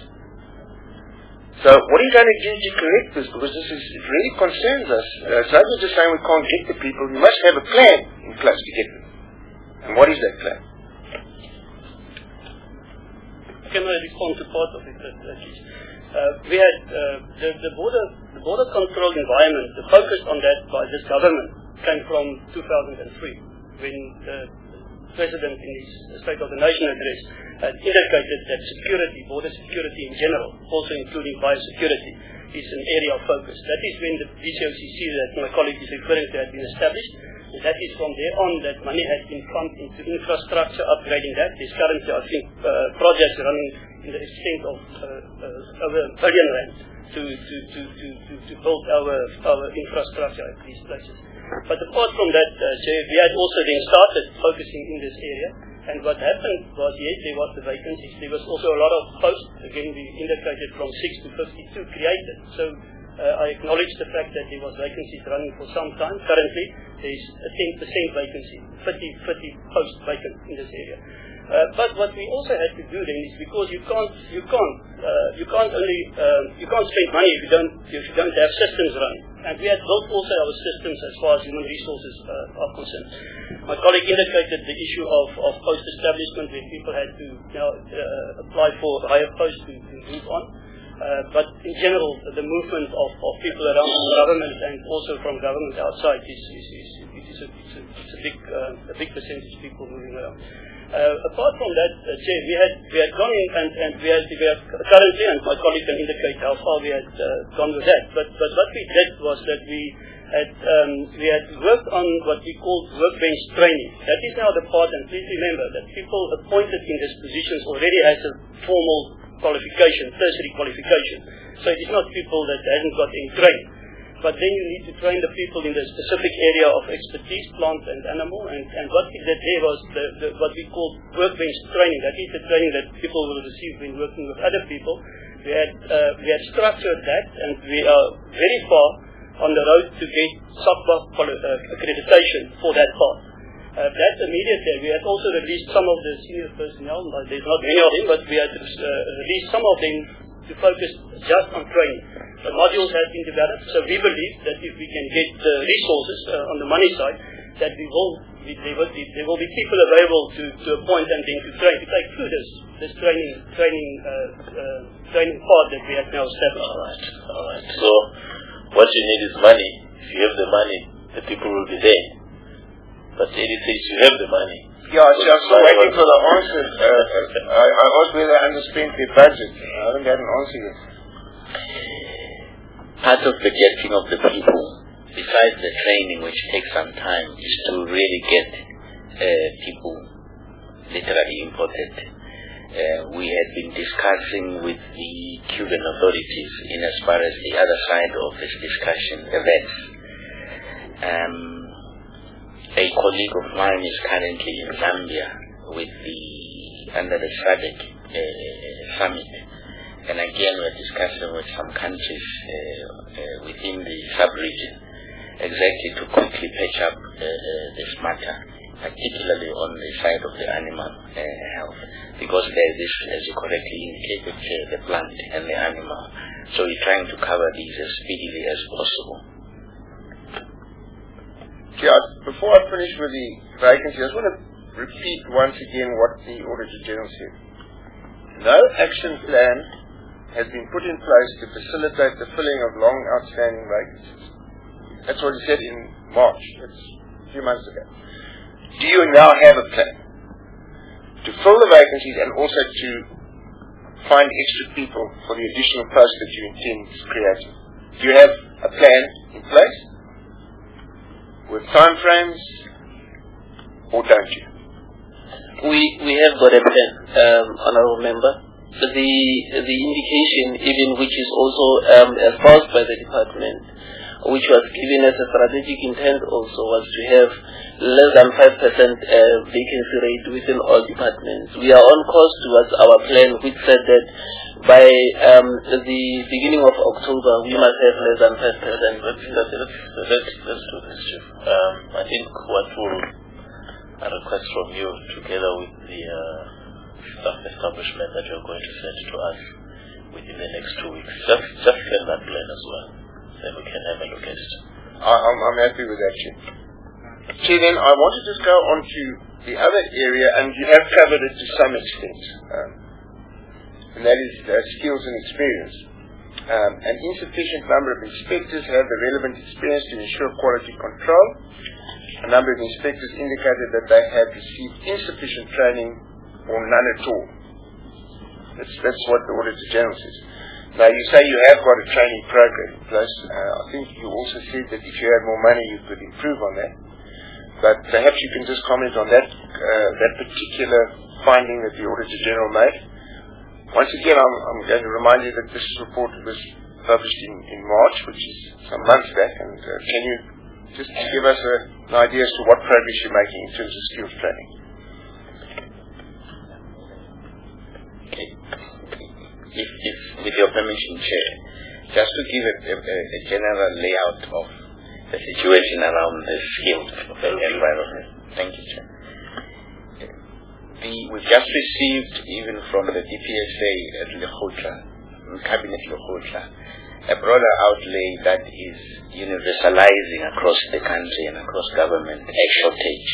So what are you going to do to correct this? Because it really concerns us. It's not just saying we can't get the people. We must have a plan in place to get them. And what is that plan? Can I respond to part of it, at least? We had the border control environment. The focus on that by this government came from 2003, when the President in his State of the Nation address had indicated that security, border security in general, also including biosecurity, is an area of focus. That is when the BCOCC that my colleague is referring to had been established. And that is from there on that money has been pumped into infrastructure, upgrading that. There's currently, I think, projects running in the extent of over R1 billion to build our infrastructure at these places. But apart from that, we had also then started focusing in this area. And what happened was, yes, there was the vacancies. There was also a lot of posts, again, we indicated from 6 to 52 created. So I acknowledge the fact that there was vacancies running for some time. Currently, there's a 10% vacancy, 50 posts vacant in this area. But what we also had to do then is, because you can't spend money if you don't have systems running. And we had built also our systems as far as human resources are concerned. My colleague indicated the issue of post establishment, where people had to now apply for higher posts to move on. But in general, the movement of people around the government and also from government outside is a big percentage of people moving around. Apart from that, Chair, we had gone in and we have currently, and my colleague can indicate how far we had gone with that. But what we did was that we we had worked on what we call workbench training. That is now the part, and please remember that people appointed in these positions already has a formal qualification, tertiary qualification. So it is not people that hasn't got any training. But then you need to train the people in the specific area of expertise, plant and animal, and what we did there was what we call workbench training. That is the training that people will receive when working with other people. We had structured that, and we are very far on the road to get SACPA accreditation for that part. That's immediate. We had also released some of the senior personnel. There's not many of them, but we had released some of them to focus just on training. The modules have been developed, so we believe that if we can get the resources on the money side, that there will be people available to appoint and then to train, to take through this training part that we have now established. All right. So what you need is money. If you have the money, the people will be there. But Eddie says you have the money. Yeah, so I'm still waiting for the answer. I asked whether I underspent their budget. I haven't had an answer yet. Part of the getting of the people, besides the training, which takes some time, is to really get people literally imported. We had been discussing with the Cuban authorities in as far as the other side of this discussion, the vets. A colleague of mine is currently in Zambia under the SADC summit. And again, we're discussing with some countries within the sub-region exactly to quickly patch up this matter, particularly on the side of the animal health, because there is this, as you correctly indicated, the plant and the animal. So we're trying to cover these as speedily as possible. Yeah, before I finish with the vacancy, I just want to repeat once again what the Auditor General said. No action plan has been put in place to facilitate the filling of long outstanding vacancies. That's what he said in March. That's a few months ago. Do you now have a plan to fill the vacancies and also to find extra people for the additional posts that you intend creating? Do you have a plan in place with time frames, or don't you? We have got a plan, Honourable Member. The indication, even which is also espoused by the department, which was given as a strategic intent also, was to have less than 5% vacancy rate within all departments. We are on course towards our plan, which said that by the beginning of October, we must have less than 5%. Let's do this, Chief. I think what will I request from you, together with the staff establishment that you're going to send to us within the next 2 weeks, just send that plan as well, then we can have a look at it. I'm happy with that, Chief. Chair, then I want to just go on to the other area, and you have covered it to some extent, and that is skills and experience. An insufficient number of inspectors have the relevant experience to ensure quality control. A number of inspectors indicated that they have received insufficient training or none at all. That's what the Auditor General says. Now, you say you have got a training program in place. I think you also said that if you had more money, you could improve on that. But perhaps you can just comment on that particular finding that the Auditor General made. Once again, I'm going to remind you that this report was published in March, which is some months back. And can you just give us an idea as to what progress you're making in terms of skills training? If with your permission, Chair, just to give a general layout of the situation around the skilled environment. Thank you, Chair. We've just received, even from the DPSA at Lekgotla, Cabinet Lekgotla, a broader outlay that is universalizing across the country and across government a shortage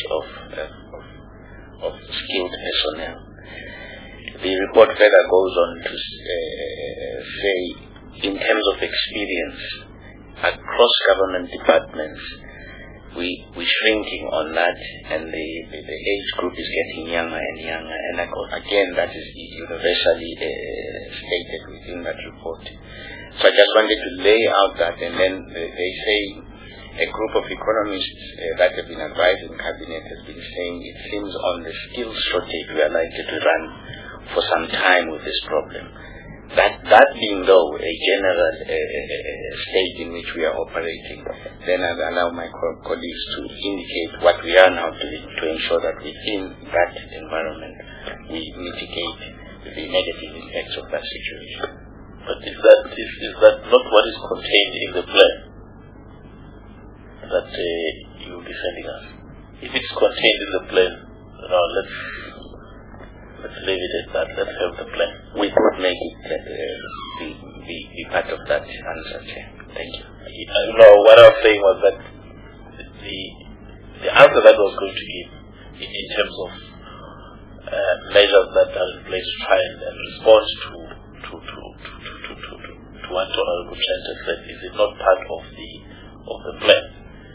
of skilled personnel. The report further goes on to say, in terms of experience, across government departments, we're shrinking on that, and the age group is getting younger and younger, and again, that is universally stated within that report. So I just wanted to lay out that, and then they say a group of economists that have been advising Cabinet has been saying it seems on the skills shortage we are likely to run for some time with this problem. That being though a general stage in which we are operating, then I'll allow my colleagues to indicate what we are now doing to ensure that within that environment we mitigate the negative impacts of that situation. But is that not what is contained in the plan that you will be sending us? If it's contained in the plan, let's leave it at that. Let's have the plan. We could make it be part of that answer, Chair. Thank you. No, what I was saying was that the answer that I was going to give in terms of measures that are in place to try and respond to what Honorable Chanta said, is it not part of the plan?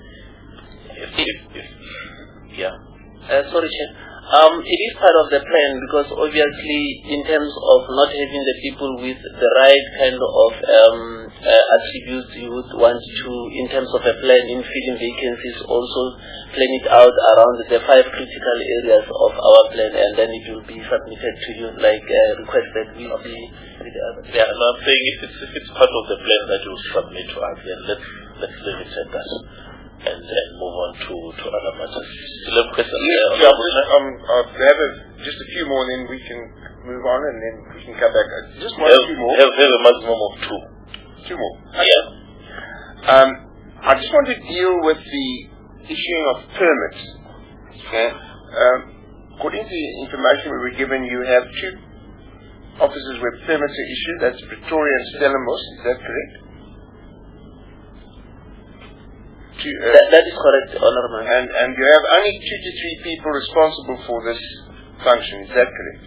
Sorry, Chair. It is part of the plan because obviously in terms of not having the people with the right kind of attributes you would want to, in terms of a plan in filling vacancies, also plan it out around the 5 critical areas of our plan, and then it will be submitted to you like requested with the others. Yeah, and I'm saying if it's part of the plan that you submit to us, then let's leave it at that. And then move on to other matters. Still have questions? Just a few more, and then we can move on, and then we can come back. Just two more. Have a maximum of 2. 2 more. Yeah. I just want to deal with the issuing of permits. Okay. According to the information we were given, you have 2 offices where permits are issued. That's Pretoria and Stellenbosch. Is that correct? That is correct, Honourable. And you have only 2 to 3 people responsible for this function. Is that correct?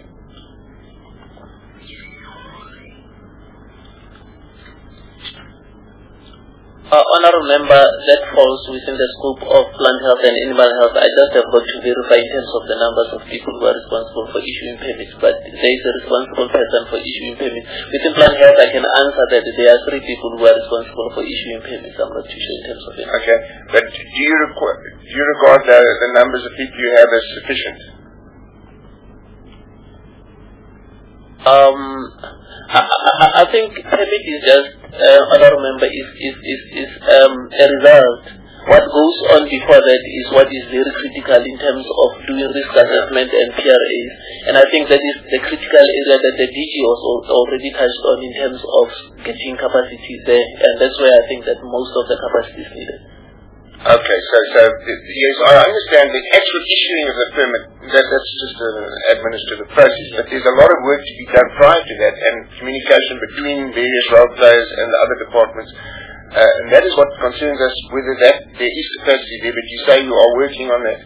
Honourable Member, that falls within the scope of plant health and animal health. I just have got to verify in terms of the numbers of people who are responsible for issuing permits, but there is a responsible person for issuing permits. Within plant health, I can answer that there are 3 people who are responsible for issuing permits. I'm not too sure in terms of it. Okay, but do you regard the numbers of people you have as sufficient? I think permit is just Honourable Member is a result. What goes on before that is what is very critical in terms of doing risk assessment and PRAs, and I think that is the critical area that the DG also already touched on in terms of getting capacity there, and that's where I think that most of the capacity is needed. Okay, so yes, I understand the actual issuing of the permit, that's just an administrative process, but there's a lot of work to be done prior to that, and communication between various role players and the other departments, and that is what concerns us, whether that there is capacity there, but you say you are working on that.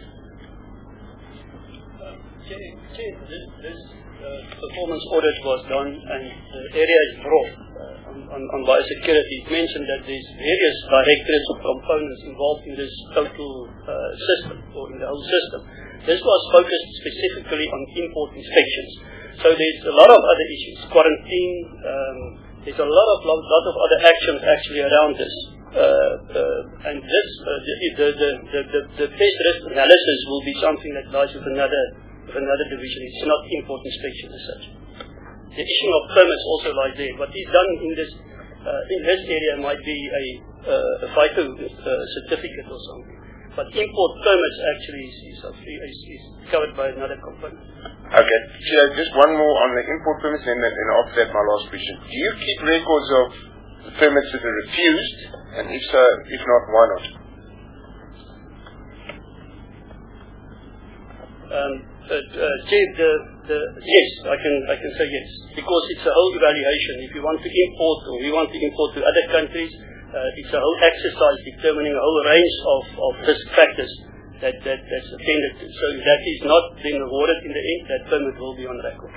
This performance audit was done, and the area is broad. On biosecurity, it mentioned that there's various directorates or components involved in this total system, or in the whole system. This was focused specifically on import inspections. So there's a lot of other issues, quarantine, there's a lot of other actions actually around this. And this, the test risk analysis will be something that lies with another division. It's not import inspection as such. The issue of permits also lies there. What is done in this area might be a phyto certificate or something. But import permits actually is covered by another component. Okay. Just one more on the import permits, and after that my last question. Do you keep records of the permits that are refused? And if so, if not, why not? Yes, I can say yes, because it's a whole evaluation. If you want to import, or we want to import to other countries, it's a whole exercise determining a whole range of risk factors that's attended to. So if that is not being awarded in the end, that permit will be on record.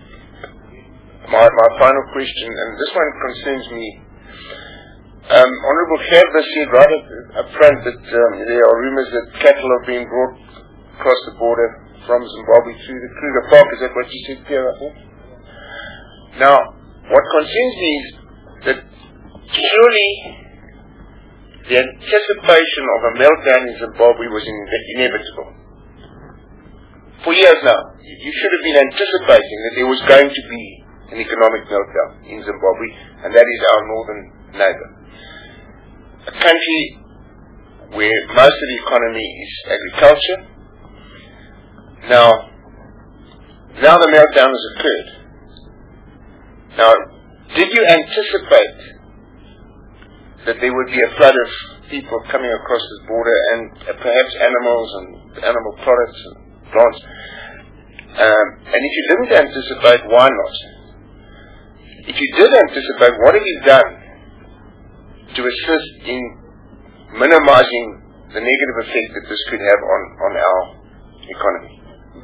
My final question, and this one concerns me. Honourable Gerber said right up front that there are rumours that cattle are being brought across the border from Zimbabwe through the Kruger Park. Is that what you said, Pierre, I think? Now, what concerns me is that surely the anticipation of a meltdown in Zimbabwe was inevitable. For years now, you should have been anticipating that there was going to be an economic meltdown in Zimbabwe, and that is our northern neighbor. A country where most of the economy is agriculture. Now the meltdown has occurred. Now, did you anticipate that there would be a flood of people coming across this border, and perhaps animals and animal products and plants? And if you didn't anticipate, why not? If you did anticipate, what have you done to assist in minimizing the negative effect that this could have on our economy?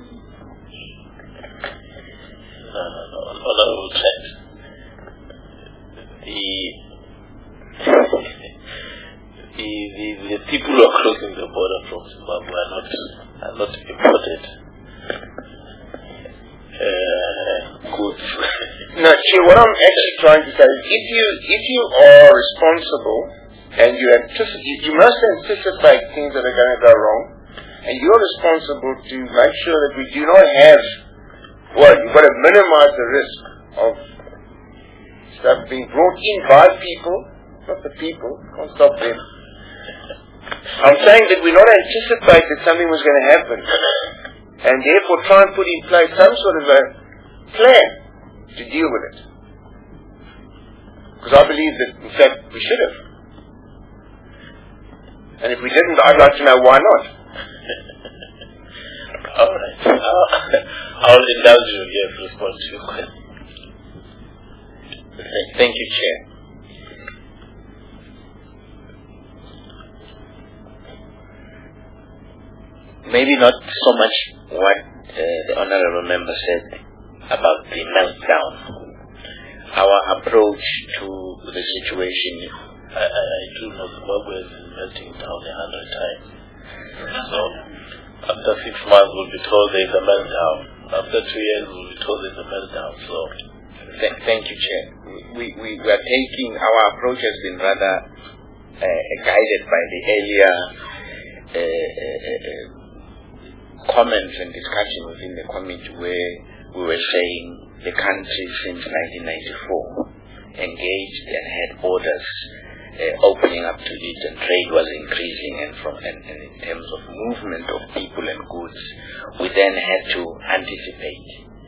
Honorable Chair, the people who are crossing the border from Zimbabwe are not imported goods. No, Chair, what I'm actually trying to say is if you are responsible and you must anticipate things that are going to go wrong, and you're responsible to make sure that we do not have, you've got to minimize the risk of stuff being brought in by people, not the people, can't stop them. I'm saying that we not anticipate that something was going to happen, and therefore try and put in place some sort of a plan to deal with it. Because I believe that, in fact, we should have. And if we didn't, I'd like to know why not. All right. I'll indulge you here to respond to your question. Thank you, Chair. Maybe not so much what the Honourable Member said about the meltdown. Our approach to the situation, I do know Zimbabwe has been melting down 100 times. So, after 6 months we'll be told there's a meltdown. After 2 years we'll be told there's a meltdown. So, thank you, Chair. We are taking, our approach has been rather guided by the earlier comments and discussion within the committee, where we were saying the country since 1994 engaged and had borders opening up to it, and trade was increasing, and in terms of movement of people and goods, we then had to anticipate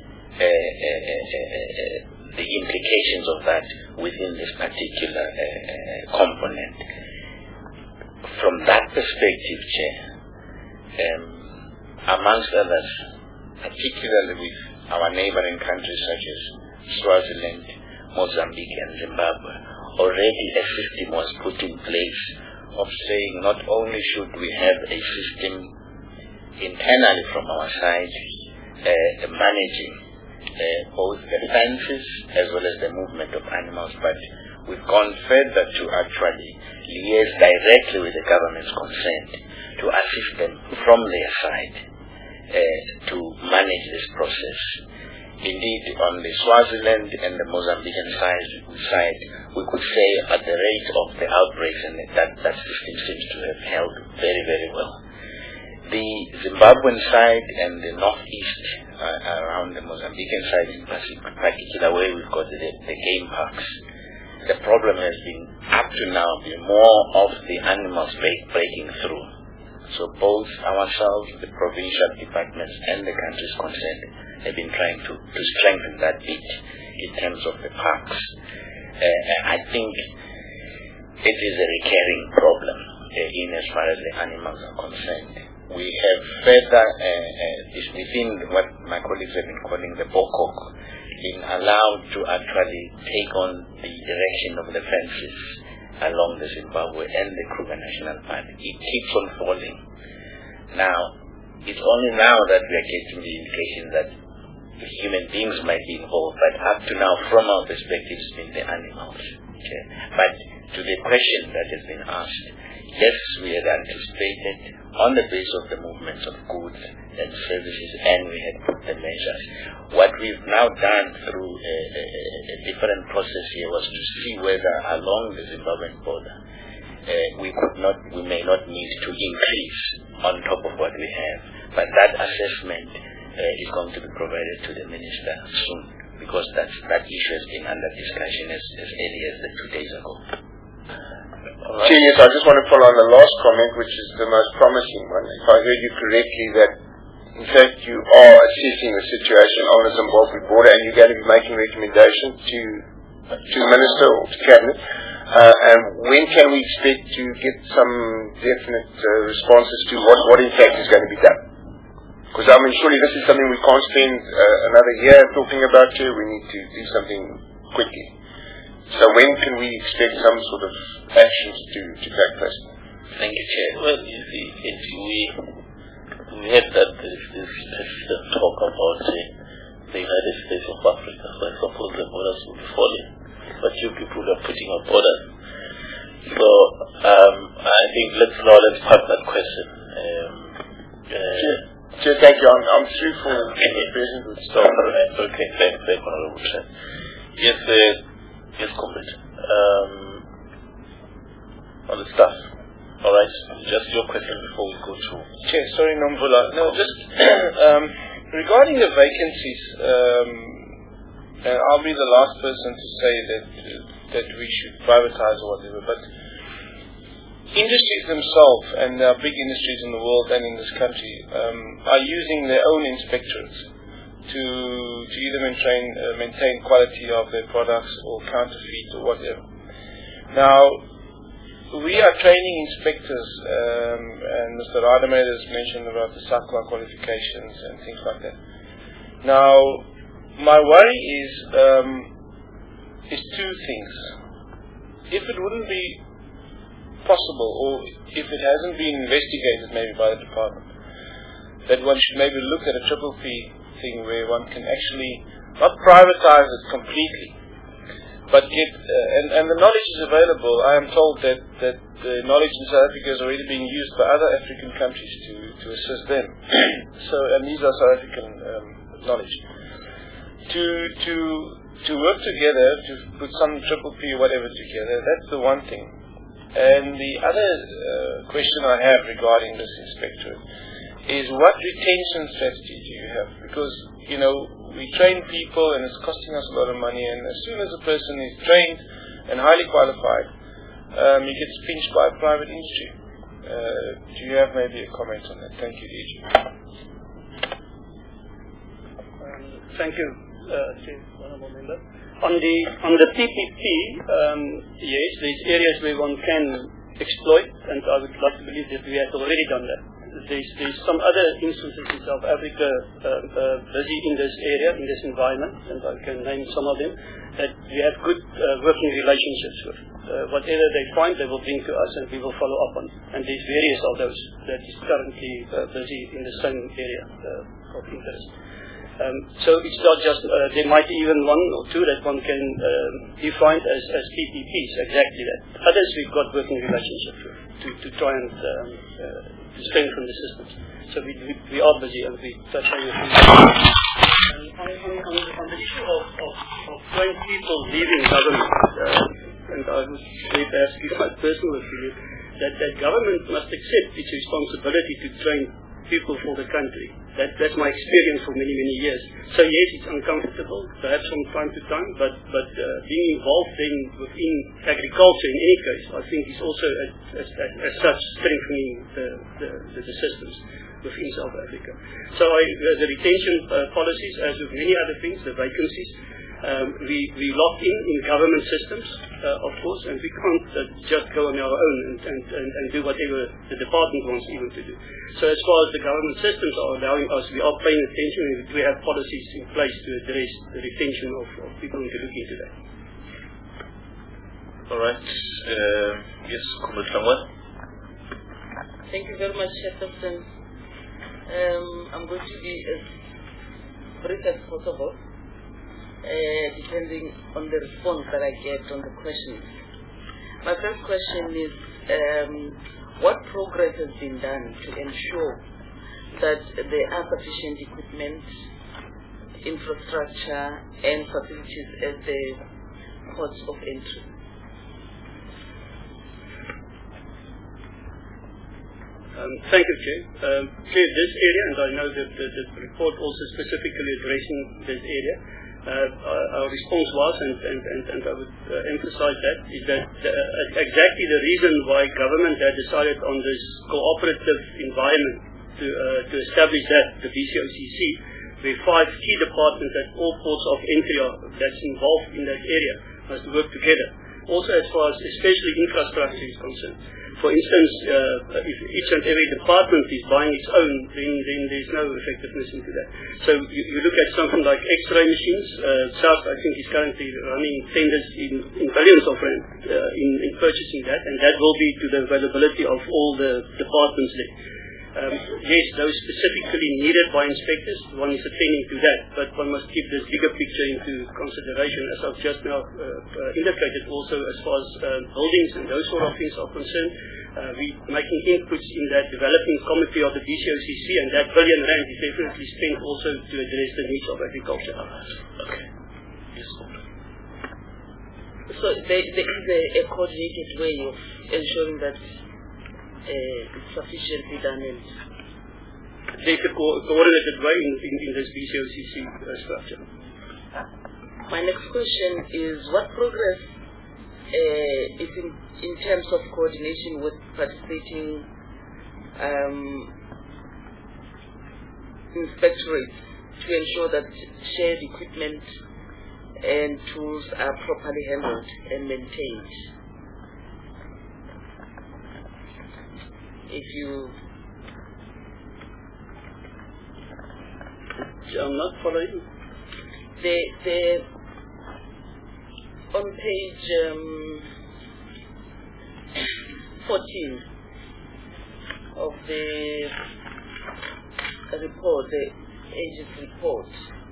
the implications of that within this particular component. From that perspective, Chair, amongst others, particularly with our neighboring countries such as Swaziland, Mozambique and Zimbabwe, already a system was put in place of saying not only should we have a system internally from our side managing both the fences as well as the movement of animals, but we've gone further to actually liaise directly with the government's consent to assist them from their side to manage this process. Indeed, on the Swaziland and the Mozambican side, we could say at the rate of the outbreaks, and that system seems to have held very, very well. The Zimbabwean side and the northeast around the Mozambican side in particular, where we've got the game parks, the problem has been up to now been more of the animals breaking through. So both ourselves, the provincial departments and the countries concerned have been trying to strengthen that bit in terms of the parks. I think it is a recurring problem in as far as the animals are concerned. We have further, within what my colleagues have been calling the BOCOC, been allowed to actually take on the direction of the fences along the Zimbabwe and the Kruger National Park. It keeps on falling. Now, it's only now that we are getting the indication that human beings might be involved, but up to now, from our perspective, it's been the animals. Okay? But to the question that has been asked, yes, we had anticipated on the basis of the movements of goods and services, and we had put the measures. What we've now done through a different process here was to see whether along the Zimbabwean border we may not need to increase on top of what we have. But that assessment is going to be provided to the Minister soon, because that issue has been under discussion as early as 2 days ago. Chair, yes, I just want to follow on the last comment, which is the most promising one. If I heard you correctly, that in fact you are assessing the situation on the Zimbabwe border and you're going to be making recommendations to the Minister or to Cabinet. And when can we expect to get some definite responses to what in fact is going to be done? Because I mean, surely this is something we can't spend another year talking about here. We need to do something quickly. So when can we expect some sort of actions to take place? Thank you, Chair. Well, you see, we had that this persistent talk about the United States of Africa. So I suppose the borders will be falling, but you people are putting up borders. So I think let's park that question. Chair, thank you. I'm through for the President would stop. Okay, thanks, Honourable Chair. Yes, comrade. On the staff. All right. Just your question before we go to. Chair, sorry, Nomvula. No, just regarding the vacancies. And I'll be the last person to say that we should privatize or whatever. But industries themselves, and there are big industries in the world and in this country, are using their own inspectorates to either maintain quality of their products or counterfeit or whatever. Now, we are training inspectors, and Mr. Rademacher has mentioned about the SAQA qualifications and things like that. Now, my worry is two things. If it wouldn't be possible, or if it hasn't been investigated maybe by the department, that one should maybe look at a triple P thing where one can actually not privatize it completely, but get and the knowledge is available. I am told that the knowledge in South Africa is already being used by other African countries to assist them. And these are South African knowledge. To work together, to put some triple P or whatever together, that's the one thing. And the other question I have regarding this inspectorate is, what retention strategy do you have? Because, we train people and it's costing us a lot of money, and as soon as a person is trained and highly qualified, he gets pinched by private industry. Do you have maybe a comment on that? Thank you, DG. Thank you, Honourable Member. On the PPP, yes, there's areas where one can exploit, and I would like to believe that we have already done that. There's some other instances in South Africa busy in this area, in this environment, and I can name some of them, that we have good working relationships with. Whatever they find, they will bring to us and we will follow up on. And there's various of those that is currently busy in the same area of interest. So it's not just, there might be even one or two that one can define as PPPs, exactly that. Others we've got working relationships with to try and to strengthen the systems. So we are busy and we touch on it. On the issue of trained people leaving government, and I would say perhaps give my personal opinion, that government must accept its responsibility to train people for the country. That's my experience for many, many years. So yes, it's uncomfortable, perhaps from time to time, but being involved within agriculture in any case, I think is also as such strengthening the systems within South Africa. So the retention policies, as with many other things, the vacancies, we lock in government systems, of course, and we can't just go on our own and do whatever the department wants even to do. So as far as the government systems are allowing us, we are paying attention, and we have policies in place to address the retention of people and to look into that. All right. Yes, Comrade Langwa. Thank you very much, Chairperson. I'm going to be as brief as possible, depending on the response that I get on the questions. My first question is, what progress has been done to ensure that there are sufficient equipment, infrastructure, and facilities at the ports of entry? Thank you, Chair. Chair, this area, and I know that the report also specifically addressing this area, our response was, and I would emphasize that, is that exactly the reason why government had decided on this cooperative environment to establish that, the BCOCC, where 5 key departments at all ports of entry that's involved in that area must work together. Also as far as especially infrastructure is concerned. For instance, if each and every department is buying its own, then there's no effectiveness into that. So you look at something like X-ray machines. SARS, I think, is currently running tenders in billions of rand in purchasing that, and that will be to the availability of all the departments there. Yes, those specifically needed by inspectors, one is attending to that, but one must keep this bigger picture into consideration, as I've just now indicated also as far as buildings and those sort of things are concerned. We're making inputs in that developing committee of the BCOCC, and that R1 billion is definitely spent also to address the needs of agriculture. Okay. Yes, so there is a coordinated way of ensuring that it's sufficiently done. And there's a coordinated way in this BCOCC structure. My next question is, what progress is in terms of coordination with participating inspectorates to ensure that shared equipment and tools are properly handled and maintained? If you... I'm not following. On page 14 of the report, the Aegis report,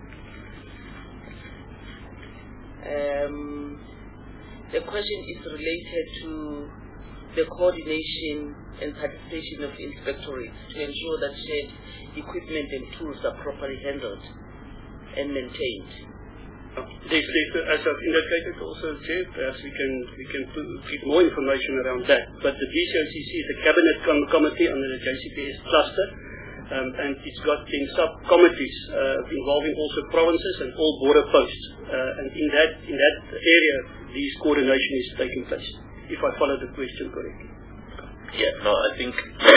the question is related to the coordination and participation of inspectorates to ensure that shared equipment and tools are properly handled and maintained. As I've indicated also, Chair, perhaps we can give more information around that. But the BCOCC is a cabinet committee under the JCPS cluster, and it's got 10 sub-committees involving also provinces and all border posts. And in that area, this coordination is taking place, if I follow the question correctly. Yeah, no, I think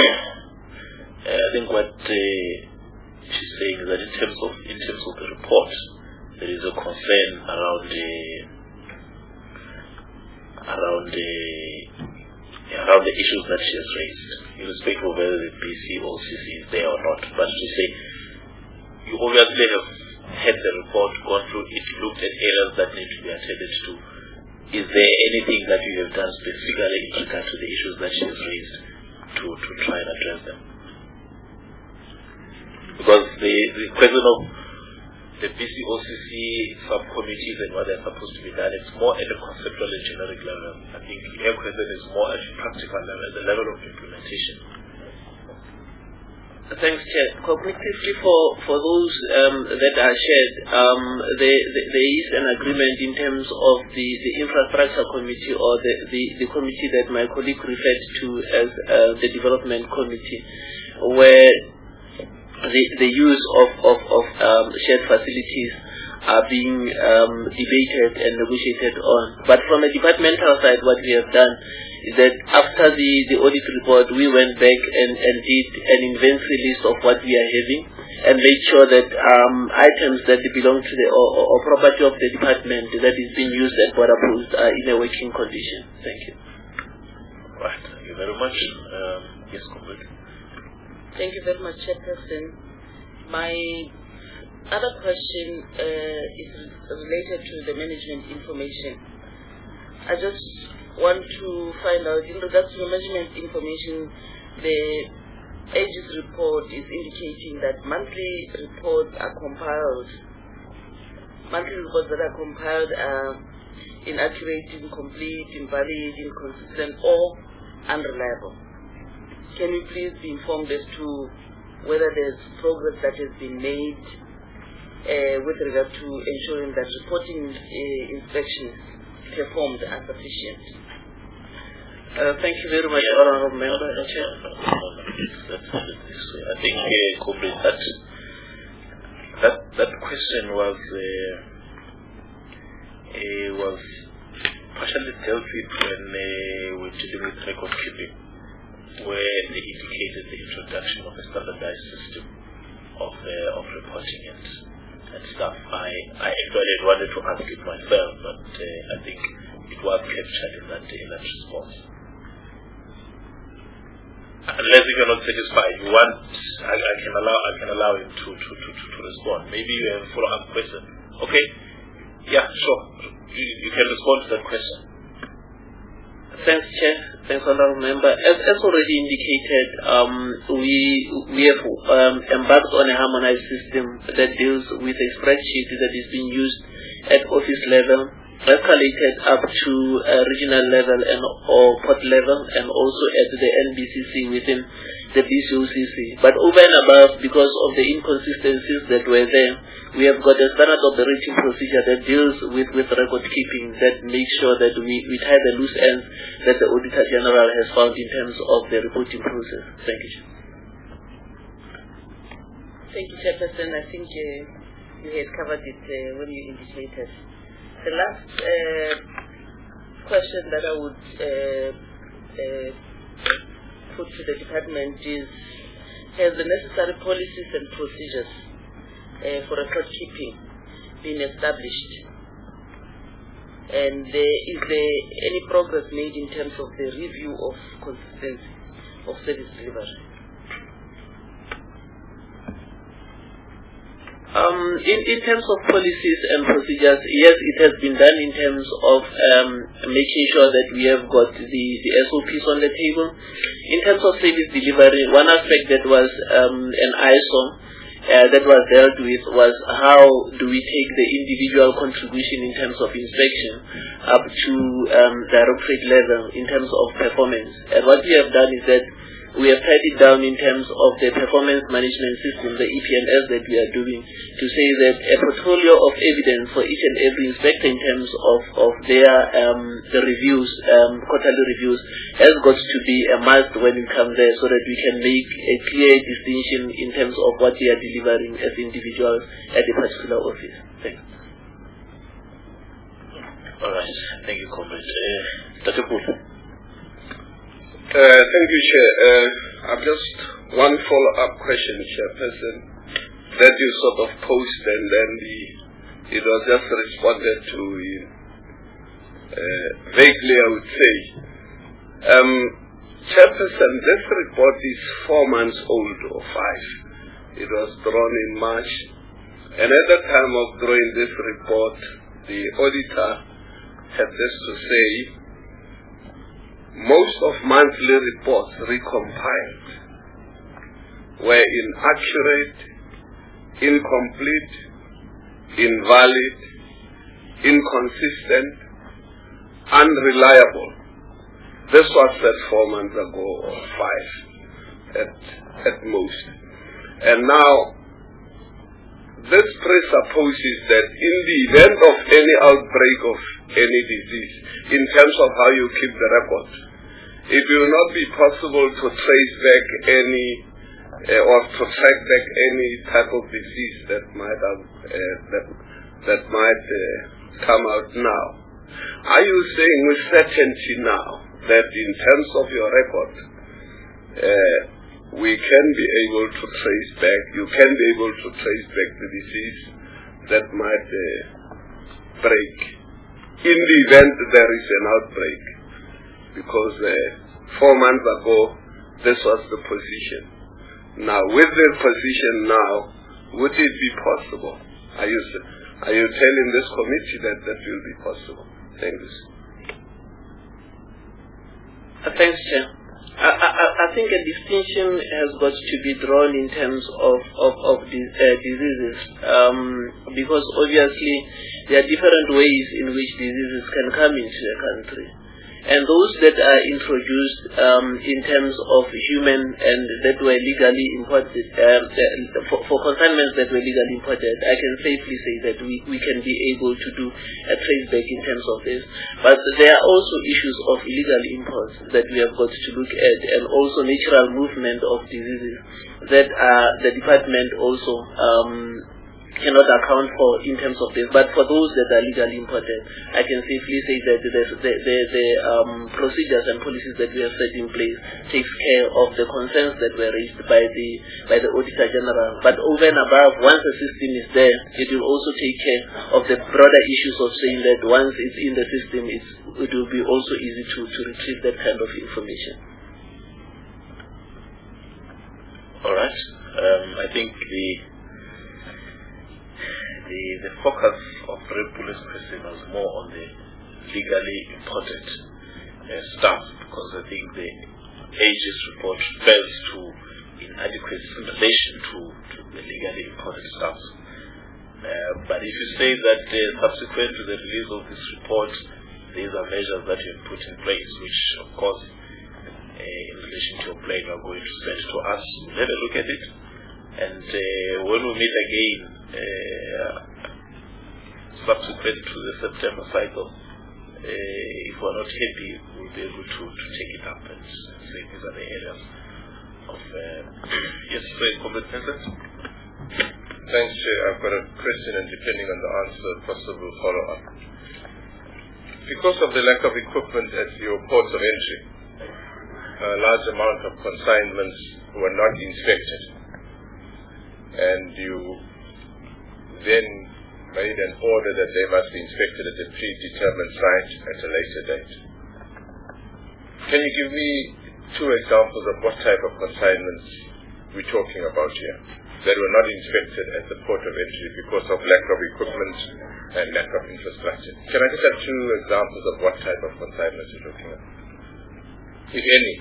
what she's saying is that in terms of the report, there is a concern around the issues that she has raised, irrespective of whether the BCOCC is there or not. But to say, you obviously have had the report, gone through it, looked at areas that need to be attended to. Is there anything that you have done specifically in regard to the issues that she has raised to try and address them? Because the question of the BCOCC subcommittees and what they're supposed to be done, it's more at a conceptual and generic level. I think your question is more at a practical level, at the level of implementation. Thanks, Chair. Cognitively, for those that are shared, there is an agreement in terms of the infrastructure committee, or the committee that my colleague referred to as the development committee, where the use of shared facilities are being debated and negotiated on. But from a departmental side, what we have done is that after the audit report, we went back and did an inventory list of what we are having, and made sure that items that belong to the or property of the department that is being used at border posts are in a working condition. Thank you. Right. Thank you very much. Yes, complete. Thank you very much, Chairperson. My other question is related to the management information. I just want to find out, in regards to the management information, the Aegis report is indicating that monthly reports that are compiled are inaccurate, incomplete, invalid, inconsistent, or unreliable. Can you please be informed as to whether there's progress that has been made with regard to ensuring that reporting inspections performed are sufficient? Thank you very much, Honorable Member. Let's put it this way. I think, Comrade, that question was partially dealt with when we're dealing with record keeping, where they indicated the introduction of a standardized system of reporting and stuff. I actually wanted to ask it myself, but I think it was captured in that response. Unless if you're not satisfied, you want, I can allow him to respond. Maybe you have a follow-up question. Okay? Yeah, sure. You can respond to that question. Thanks, Chair. Thanks, Honourable Member. As already indicated, we have embarked on a harmonized system that deals with a spreadsheet that is being used at office level, escalated up to regional level or port level, and also at the NBCC within the BCOCC. But over and above, because of the inconsistencies that were there, we have got a standard operating procedure that deals with record keeping, that makes sure that we tie the loose ends that the Auditor General has found in terms of the reporting process. Thank you. Thank you, Chairperson. I think you had covered it when you indicated. The last question that I would put to the department is, has the necessary policies and procedures for record keeping been established? And is there any progress made in terms of the review of consistency of service delivery? In terms of policies and procedures, yes, it has been done in terms of making sure that we have got the SOPs on the table. In terms of service delivery, one aspect that was an ISO that was dealt with was how do we take the individual contribution in terms of inspection up to directorate level in terms of performance. And what we have done is that we have tied it down in terms of the performance management system, the EPMS that we are doing, to say that a portfolio of evidence for each and every inspector in terms of their the reviews, quarterly reviews, has got to be a must when we come there, so that we can make a clear distinction in terms of what we are delivering as individuals at a particular office. Thanks. All right. Thank you, Comrade. Dr. Booth. Thank you, Chair. I've just one follow-up question, Chairperson, that you sort of posed, and then it was just responded to vaguely, I would say. Chairperson, this report is 4 months old or 5. It was drawn in March, and at the time of drawing this report, the auditor had this to say: most of monthly reports recompiled were inaccurate, incomplete, invalid, inconsistent, unreliable. This was said 4 months ago, or 5 at most. And now, this presupposes that in the event of any outbreak of any disease, in terms of how you keep the record, it will not be possible to trace back any or to track back any type of disease that might have come out now. Are you saying with certainty now that in terms of your record, we can be able to trace back, you can be able to trace back the disease that might break in the event there is an outbreak? Because 4 months ago, this was the position. Now, with this position now, would it be possible? Are you telling this committee that that will be possible? Thank you. Thanks, Chair. I think a distinction has got to be drawn in terms of diseases, because obviously there are different ways in which diseases can come into a country. and those that are introduced in terms of human and that were legally imported, for consignments that were legally imported, I can safely say that we can be able to do a trace back in terms of this. But there are also issues of illegal imports that we have got to look at, and also natural movement of diseases that the department also cannot account for in terms of this. But for those that are legally imported, I can safely say that the procedures and policies that we have set in place takes care of the concerns that were raised by the Auditor General. But over and above, once the system is there, it will also take care of the broader issues of saying that once it's in the system, it will be also easy to retrieve that kind of information. All right. I think the focus of the police question was more on the legally imported stuff, because I think the AG's report fails to inadequate in relation to the legally imported stuff. But if you say that subsequent to the release of this report, these are measures that you have put in place, which of course in relation to your plan you are going to send to us, we'll have a look at it. And when we meet again, subsequent to the September cycle, if we're not happy, we'll be able to take it up and say these are the areas of yes, Comrade Vincent. Thanks, Chair. I've got a question, and depending on the answer, possible follow-up. Because of the lack of equipment at your ports of entry, a large amount of consignments were not inspected, and you then made an order that they must be inspected at a predetermined site at a later date. Can you give me 2 examples of what type of consignments we're talking about here that were not inspected at the port of entry because of lack of equipment and lack of infrastructure? Can I just have 2 examples of what type of consignments you're talking about, if any?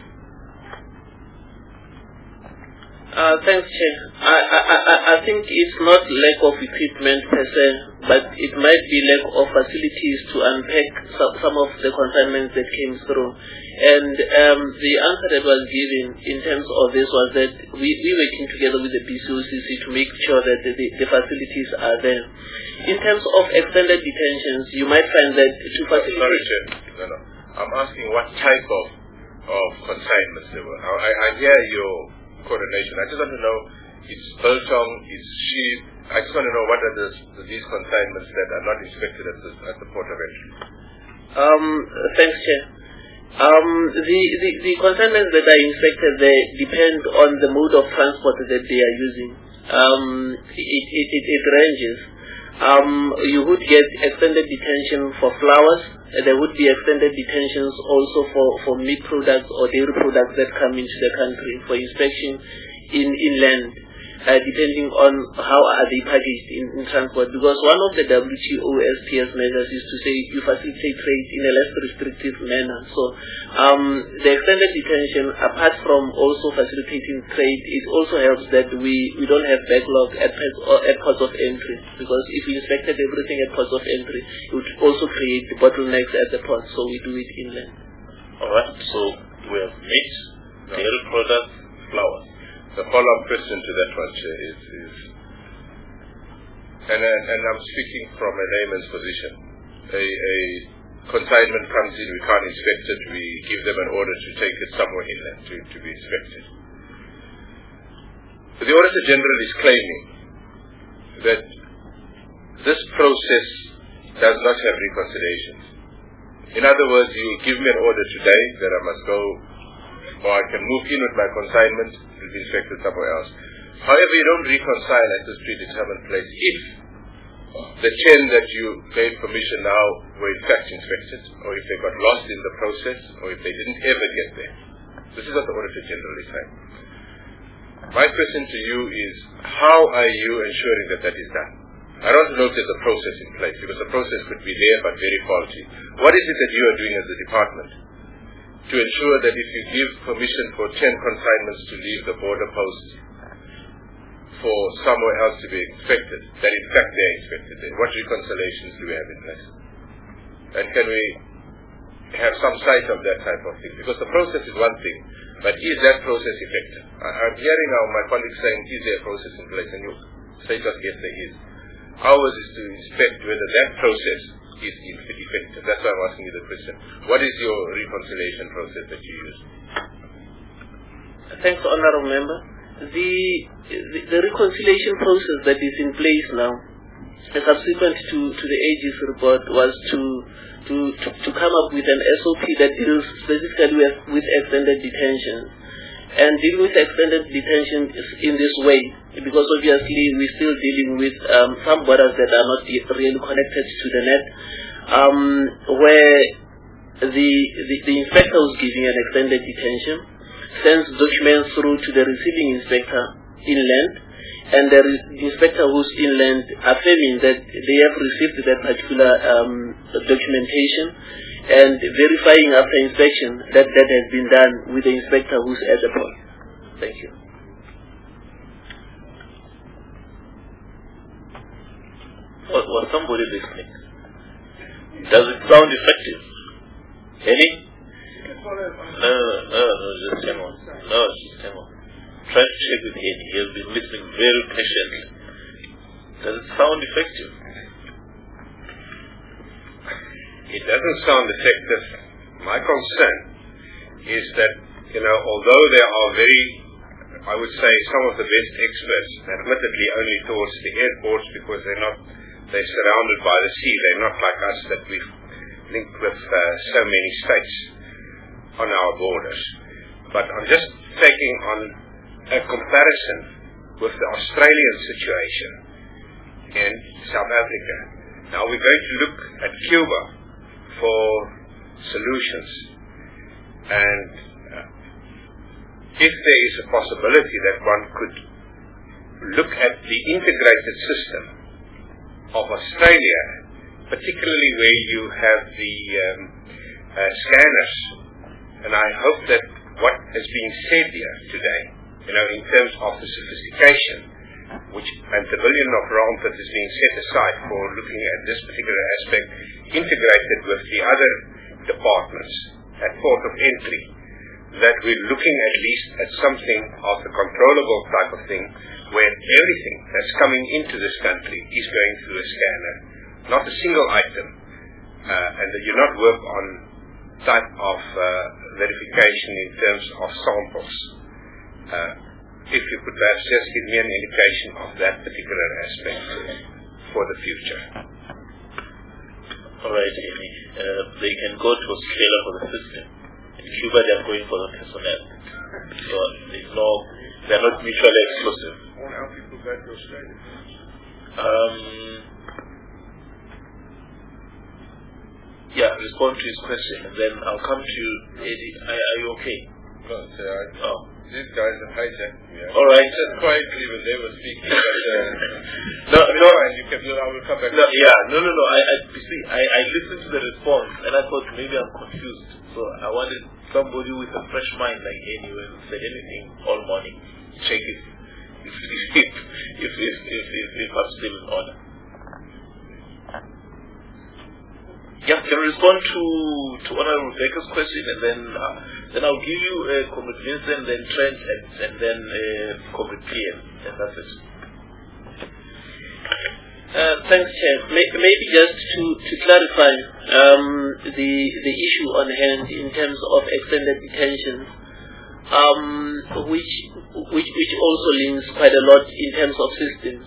Thanks, Chair. I think it's not lack of equipment per se, but it might be lack of facilities to unpack some of the consignments that came through. And the answer that was given in terms of this was that we're working together with the BCOCC to make sure that the facilities are there. In terms of extended detentions, you might find that to facilitate... Sorry, Chair. No. I'm asking what type of consignments there were. I hear your coordination. I just want to know, it's biltong, it's sheep. I just want to know what are these consignments that are not inspected at the port of entry. Thanks, Chair. The consignments that are inspected, they depend on the mode of transport that they are using. It ranges. You would get extended detention for flowers. There would be extended detentions also for meat products or dairy products that come into the country for inspection inland, depending on how are they packaged in transport. Because one of the WTO SPS measures is to say you facilitate trade in a less restrictive manner. So the extended detention, apart from also facilitating trade, it also helps that we don't have backlog at ports of entry. Because if we inspected everything at ports of entry, it would also create bottlenecks at the port. So we do it inland. Alright, so we have meat, dairy products, flowers. The follow-up question to that one, Chair, is and I'm speaking from a layman's position. A consignment comes in, we can't inspect it, we give them an order to take it somewhere inland to be inspected. The Auditor General is claiming that this process does not have reconciliations. In other words, you give me an order today that I must go, or I can move in with my consignment, it will be inspected somewhere else. However, you don't reconcile at this predetermined place if the 10 that you gave permission now were in fact inspected, or if they got lost in the process, or if they didn't ever get there. This is what the Auditor General is saying. My question to you is, how are you ensuring that that is done? I don't know if there's a process in place, because the process could be there but very faulty. What is it that you are doing as a department to ensure that if you give permission for 10 consignments to leave the border post for somewhere else to be inspected, that in fact they are inspected there? What reconciliations do we have in place? And can we have some sight of that type of thing, because the process is one thing, but is that process effective? I'm hearing now my colleagues saying, is there a process in place? And you say to us, yes, there is. Ours is to inspect whether that process is effective. That's why I'm asking you the question. What is your reconciliation process that you use? Thanks, Honourable Member. The reconciliation process that is in place now, subsequent to the AG's report, was to come up with an SOP that deals specifically with extended detention. And dealing with extended detention in this way, because obviously we're still dealing with some borders that are not really connected to the net, where the inspector who's giving an extended detention sends documents through to the receiving inspector inland, and the inspector who's inland affirming that they have received that particular documentation, and verifying after inspection that has been done with the inspector who's at the point. Thank you. Was somebody listening? Does it sound effective? Any? No, just hang on. No, just hang on. Try to check with Henny. He has been listening very patiently. Does it sound effective? It doesn't sound effective. My concern is that, although there are I would say, some of the best experts, admittedly only towards the airports, because they're surrounded by the sea. They're not like us that we've linked with so many states on our borders. But I'm just taking on a comparison with the Australian situation in South Africa. Now we're going to look at Cuba for solutions, and if there is a possibility that one could look at the integrated system of Australia, particularly where you have the scanners, and I hope that what has been said here today, in terms of the sophistication, and the billion of rand that is being set aside for looking at this particular aspect, integrated with the other departments at port of entry, that we're looking at least at something of the controllable type of thing, where everything that's coming into this country is going through a scanner, not a single item, and that you not work on type of verification in terms of samples. If you could perhaps just give me an indication of that particular aspect for the future. All right, Amy. They can go to Australia for the system. In Cuba, they are going for the personnel. So they are not mutually exclusive. How people go to Australia? Yeah, respond to his question, and then I'll come to you, Eddie. Are you okay? No, these guys have hijacked me. All right. Just quietly when they were speaking. No. And you can. I will come back. No. I listened to the response, and I thought maybe I'm confused. So I wanted somebody with a fresh mind like Eddie when said anything all morning. Check it. If I'm still in order. Yeah, can you respond to Honorable Rebecca's question, and then I'll give you Comrade Vincent, then Trent, and then Comrade PM, and that's it. Thanks, Chair. Maybe just to clarify the issue on hand in terms of extended detention, which also links quite a lot in terms of systems.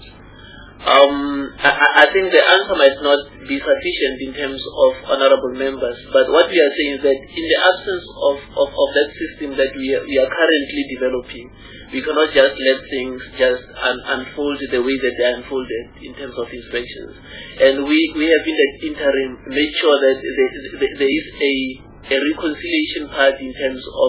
I think the answer might not be sufficient in terms of honorable members, but what we are saying is that in the absence of that system that we are currently developing, we cannot just let things just unfold the way that they are unfolded in terms of inspections. And we have in the interim made sure that there is a reconciliation part in terms of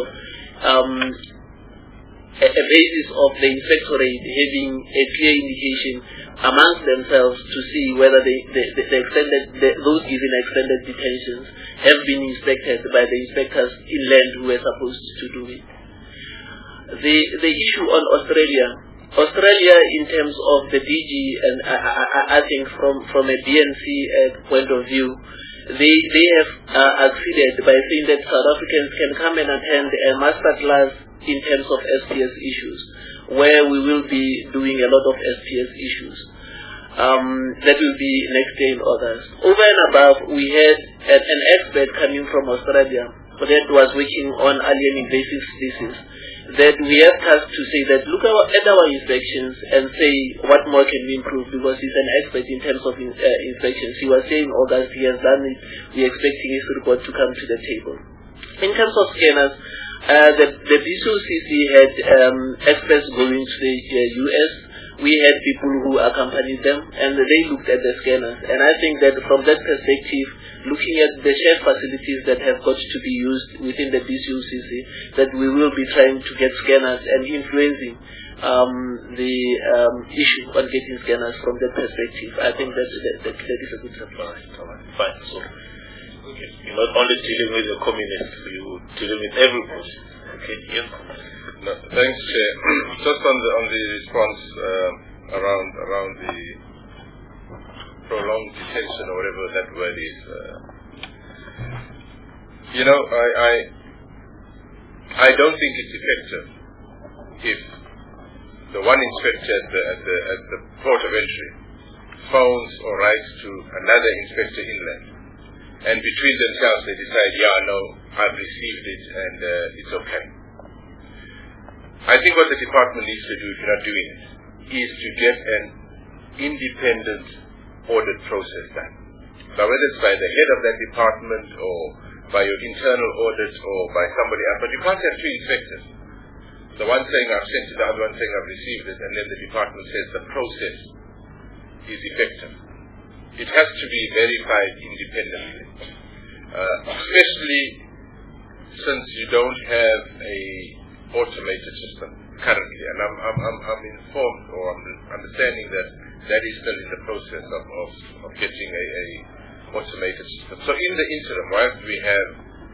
a basis of the inspectorate having a clear indication amongst themselves to see whether those given extended detentions have been inspected by the inspectors inland who were supposed to do it. The issue on Australia in terms of the DG, and I think from a DNC point of view, they have acceded by saying that South Africans can come and attend a masterclass in terms of SPS issues, where we will be doing a lot of SPS issues. That will be next year in August. Over and above, we had an expert coming from Australia that was working on alien invasive species, that we have tasked to say that look at our inspections and say what more can we improve, because he's an expert in terms of inspections. He was saying August, he has done it, we're expecting his report to come to the table. In terms of scanners, the BCOCC had experts going to the US. We had people who accompanied them, and they looked at the scanners. And I think that from that perspective, looking at the shared facilities that have got to be used within the BCOCC, that we will be trying to get scanners and influencing the issue on getting scanners from that perspective. I think that is a good supply. Fine. So, okay. You're not only dealing with the communists, you're dealing with everybody. Okay. Yes. No, thanks, Chair. Just on the response around the prolonged detention or whatever that word is. I don't think it's effective if the one inspector at the port of entry phones or writes to another inspector inland, and between themselves they decide, yeah, no, I've received it and it's okay. I think what the department needs to do, if you're not doing it, is to get an independent audit process done. Now, whether it's by the head of that department or by your internal audit or by somebody else, but you can't have two inspectors. The one saying I've sent it, the other one saying I've received it, and then the department says the process is effective. It has to be verified independently, especially since you don't have a automated system currently, and I'm informed or I'm understanding that is still in the process of getting a automated system. So in the interim, whilst we have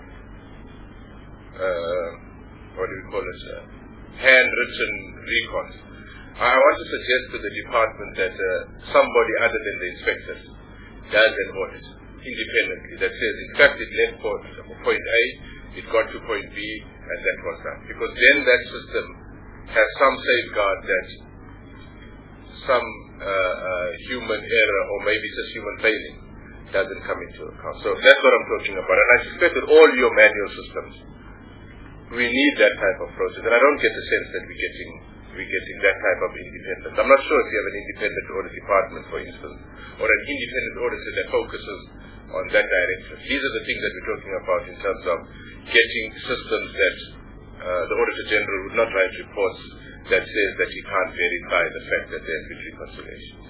handwritten recons, I want to suggest to the department that somebody other than the inspectors does an audit independently that says, in fact, it left point A, it got to point B, and that was done. Because then that system has some safeguard that some human error or maybe just human failing doesn't come into account. So that's what I'm talking about. And I suspect that all your manual systems, we need that type of process. And I don't get the sense that we're getting that type of independence. I'm not sure if you have an independent audit department, for instance, or an independent auditor that focuses on that direction. These are the things that we're talking about in terms of getting systems that the Auditor General would not write reports that says that he can't verify the fact that there have been reconciliations.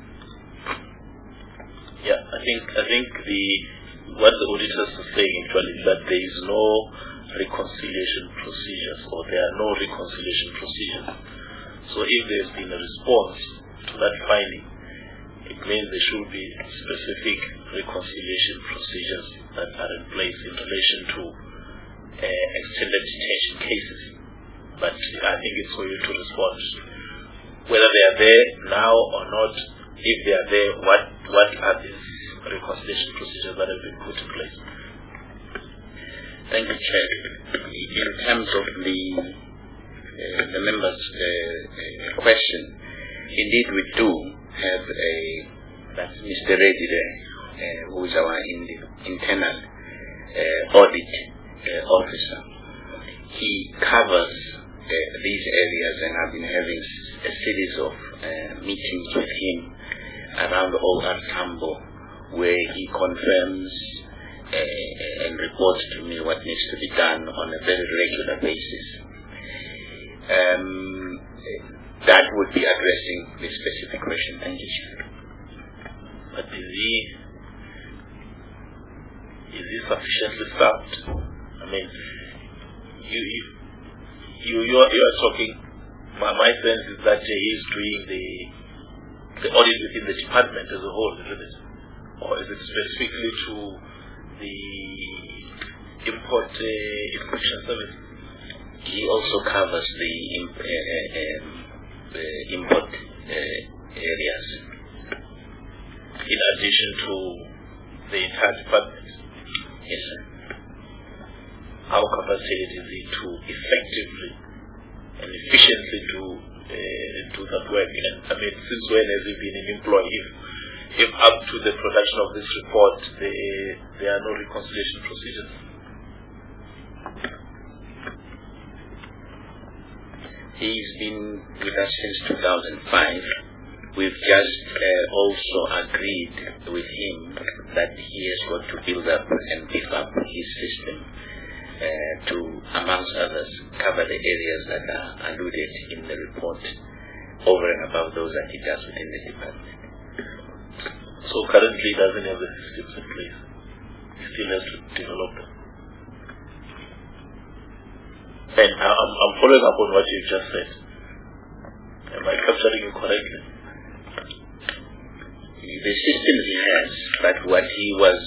Yeah, I think what the auditors are saying actually is that there is no reconciliation procedures, or there are no reconciliation procedures. So if there's been a response to that finding, it means there should be specific reconciliation procedures that are in place in relation to extended detention cases. But I think it's for you to respond. Whether they are there now or not, if they are there, what are these reconciliation procedures that have been put in place? Thank you, Chair. In terms of the members' question, indeed we do have that's Mr. Reddy there, who is our internal audit officer. He covers these areas, and I've been having a series of meetings with him around OR Tambo, where he confirms and reports to me what needs to be done on a very regular basis. That would be addressing the specific question. Thank you, Chair. But is he sufficiently staffed? I mean, you are talking. My sense is that he is doing the audit within the department as a whole, isn't it? Or is it specifically to the import inspection service? He also covers the import areas. In addition to the entire department? Yes, sir. How capacitated is he to effectively and efficiently do that work? And I mean, since when has he been an employee? If up to the production of this report there are no reconciliation procedures? He's been with us since 2005. We've just also agreed with him that he has got to build up and beef up his system to, amongst others, cover the areas that are alluded in the report over and above those that he does within the department. So currently he doesn't have the systems in place. He still has to develop them. And I'm following up on what you've just said. Am I capturing you correctly? The systems he has, but what he was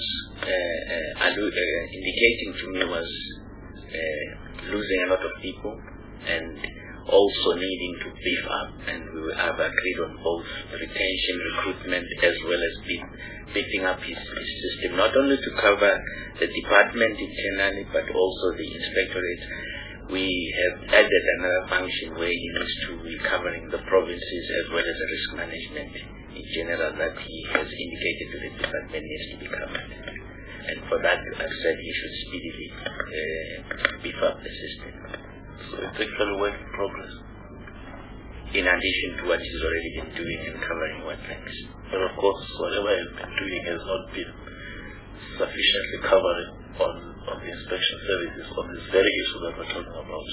indicating to me was losing a lot of people and also needing to beef up, and we have agreed on both retention, recruitment, as well as beefing up his system, not only to cover the department internally but also the inspectorate. We have added another function where he needs to be covering the provinces as well as the risk management in general that he has indicated to the department needs to be covered. And for that, I've said he should speedily beef up the system. So it's actually work in progress, in addition to what he's already been doing and covering what next. But of course, whatever he's been doing has not been sufficiently covering on the inspection services on this very issue that we're talking about.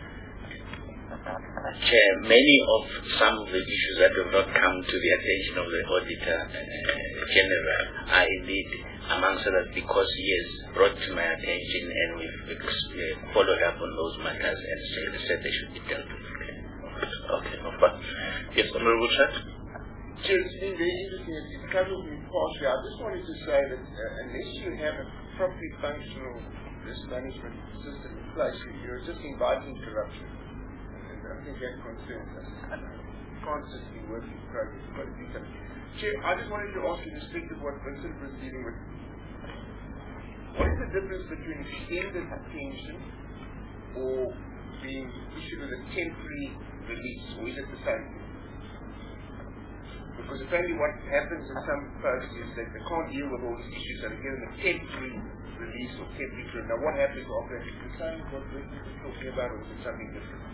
Chair, some of the issues that have not come to the attention of the Auditor General are indeed amongst others because he has brought to my attention and we've followed up on those matters and said they should be dealt with. Okay, no problem. Yes, Honorable Chair. Chair, it's been very interesting. It's covered me partially. I just wanted to say that unless you have a properly functional risk management system in place, you're just inviting corruption. And I think that concerns us. Constantly work in progress. You've got to do something. Chair, I just wanted to ask you in respect of what Vincent was dealing with. What is the difference between extended detention or being issued with a temporary release, or is it the same thing? Because apparently what happens in some folks is that they can't deal with all these issues, so they give them a temporary release or temporary clearance. Now what happens after that? Is it the same as what Vincent was talking about, or is it something different?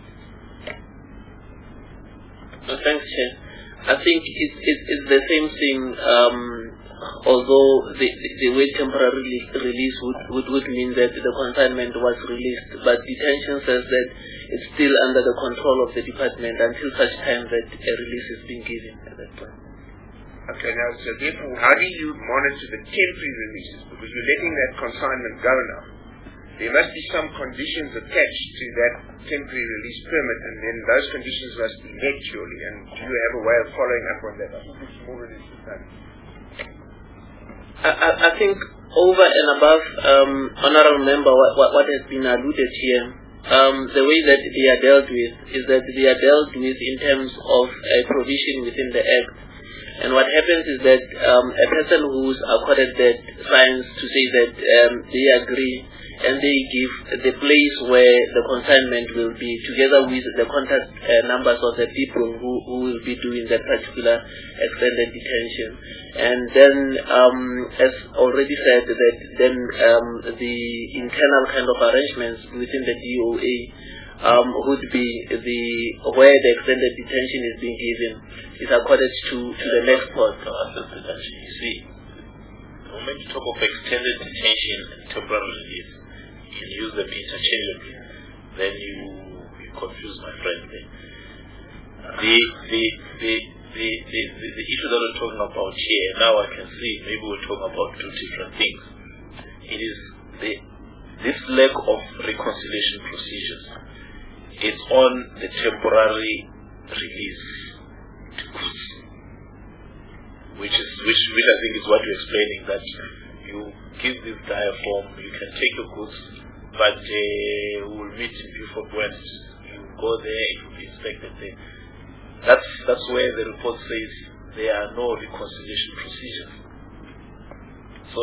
Thanks, Chair. I think it's the same thing, although the word temporary release would mean that the consignment was released, but detention says that it's still under the control of the department until such time that a release is being given at that point. Okay, now, so therefore, how do you monitor the temporary releases? Because you're letting that consignment go now. There must be some conditions attached to that temporary release permit, and then those conditions must be met, surely. And do you have a way of following up on that? I think it's more releases done. I think over and above, Honourable Member, what has been alluded here, the way that they are dealt with is that they are dealt with in terms of a provision within the Act. And what happens is that a person who's accorded that signs to say that they agree and they give the place where the consignment will be together with the contact numbers of the people who will be doing that particular extended detention. And then, as already said, that then the internal kind of arrangements within the DOA would be where the extended detention is being given is accorded to the next part. You see, the moment you talk of extended detention and temporary release, you can use them interchangeably. Then you confuse my friend there. The issue that we're talking about here, now I can see maybe we're talking about two different things. It is this lack of reconciliation procedures. It's on the temporary release goods, which I think is what you're explaining, that you give this guy a form, you can take your goods, but we'll meet in Beaufort West. You go there, it will be inspected there. That's where the report says there are no reconciliation procedures. So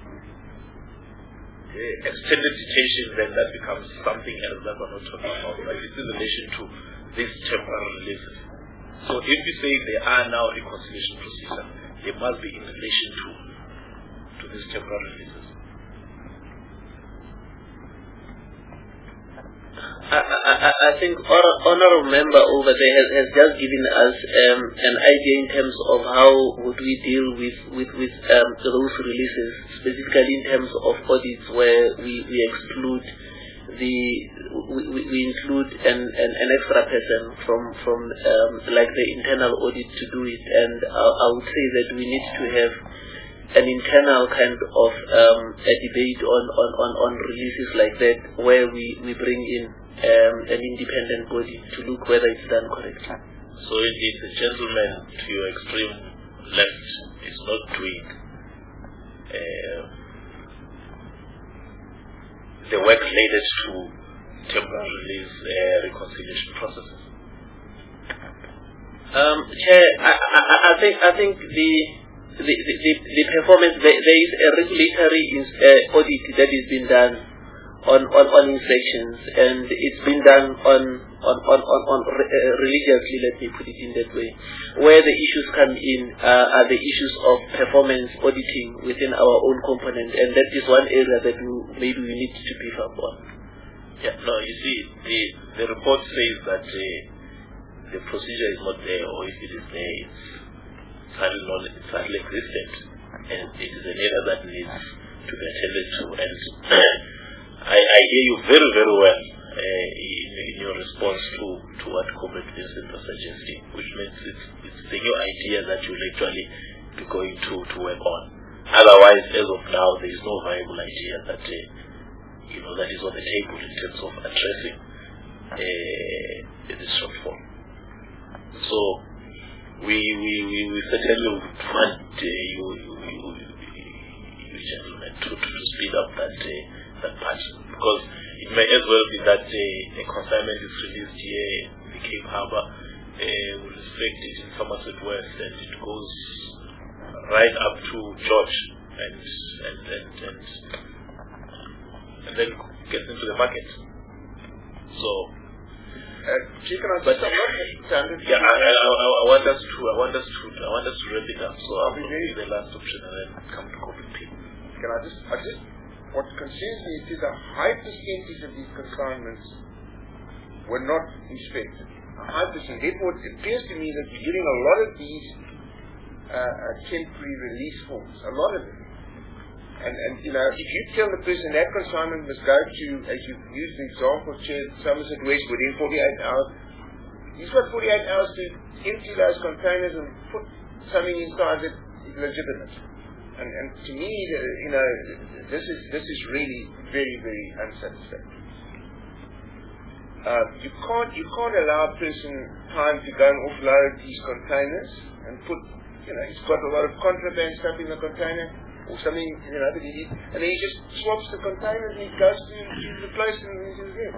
extended detention, then that becomes something else that we're not talking about. But it's in relation to these temporary releases. So if you say there are now reconciliation procedures, they must be in relation to these temporary releases. I think honorable member over there has just given us an idea in terms of how would we deal with those releases, specifically in terms of audits where we exclude we include an extra person from like the internal audit to do it, and I would say that we need to have an internal kind of a debate on releases like that, where we bring in an independent body to look whether it's done correctly. So indeed, the gentleman to your extreme left is not doing the work related to temporary release reconciliation processes. Chair, I think the performance, there is a regulatory audit that is being done on inspections, and it's been done on religiously, let me put it in that way. Where the issues come in are the issues of performance auditing within our own component, and that is one area that maybe we need to beef up on. Yeah, no, you see, the report says that the procedure is not there, or if it is there, it's hardly existent, and it is an area that needs to be attended to. And I hear you very, very well in your response to what Comrade Vincent was suggesting, which means it's the new idea that you'll actually be going to work on. Otherwise, as of now, there is no viable idea that that is on the table in terms of addressing this shortfall. So we certainly would want you gentlemen to speed up that part, because it may as well be that a consignment is released here in the Cape Harbour, will respect it in Somerset West, and it goes right up to George and then gets into the market. So Chief, can I just yeah, I want us to wrap it up. So I'll be the last option and then come to Comrade P. What concerns me is a high percentage of these consignments were not inspected. A high percentage. Therefore, it appears to me that we're getting a lot of these temporary release forms. A lot of them. And if you tell the person that consignment must go to, as you used the example, Chair, Somerset West within 48 hours, he's got 48 hours to empty those containers and put something inside that is legitimate. And to me, this is really very, very unsatisfactory. You can't allow a person time to go and offload these containers and put, he's got a lot of contraband stuff in the container, or something, that he needs, and then he just swaps the containers and he goes to the place and he says, yeah.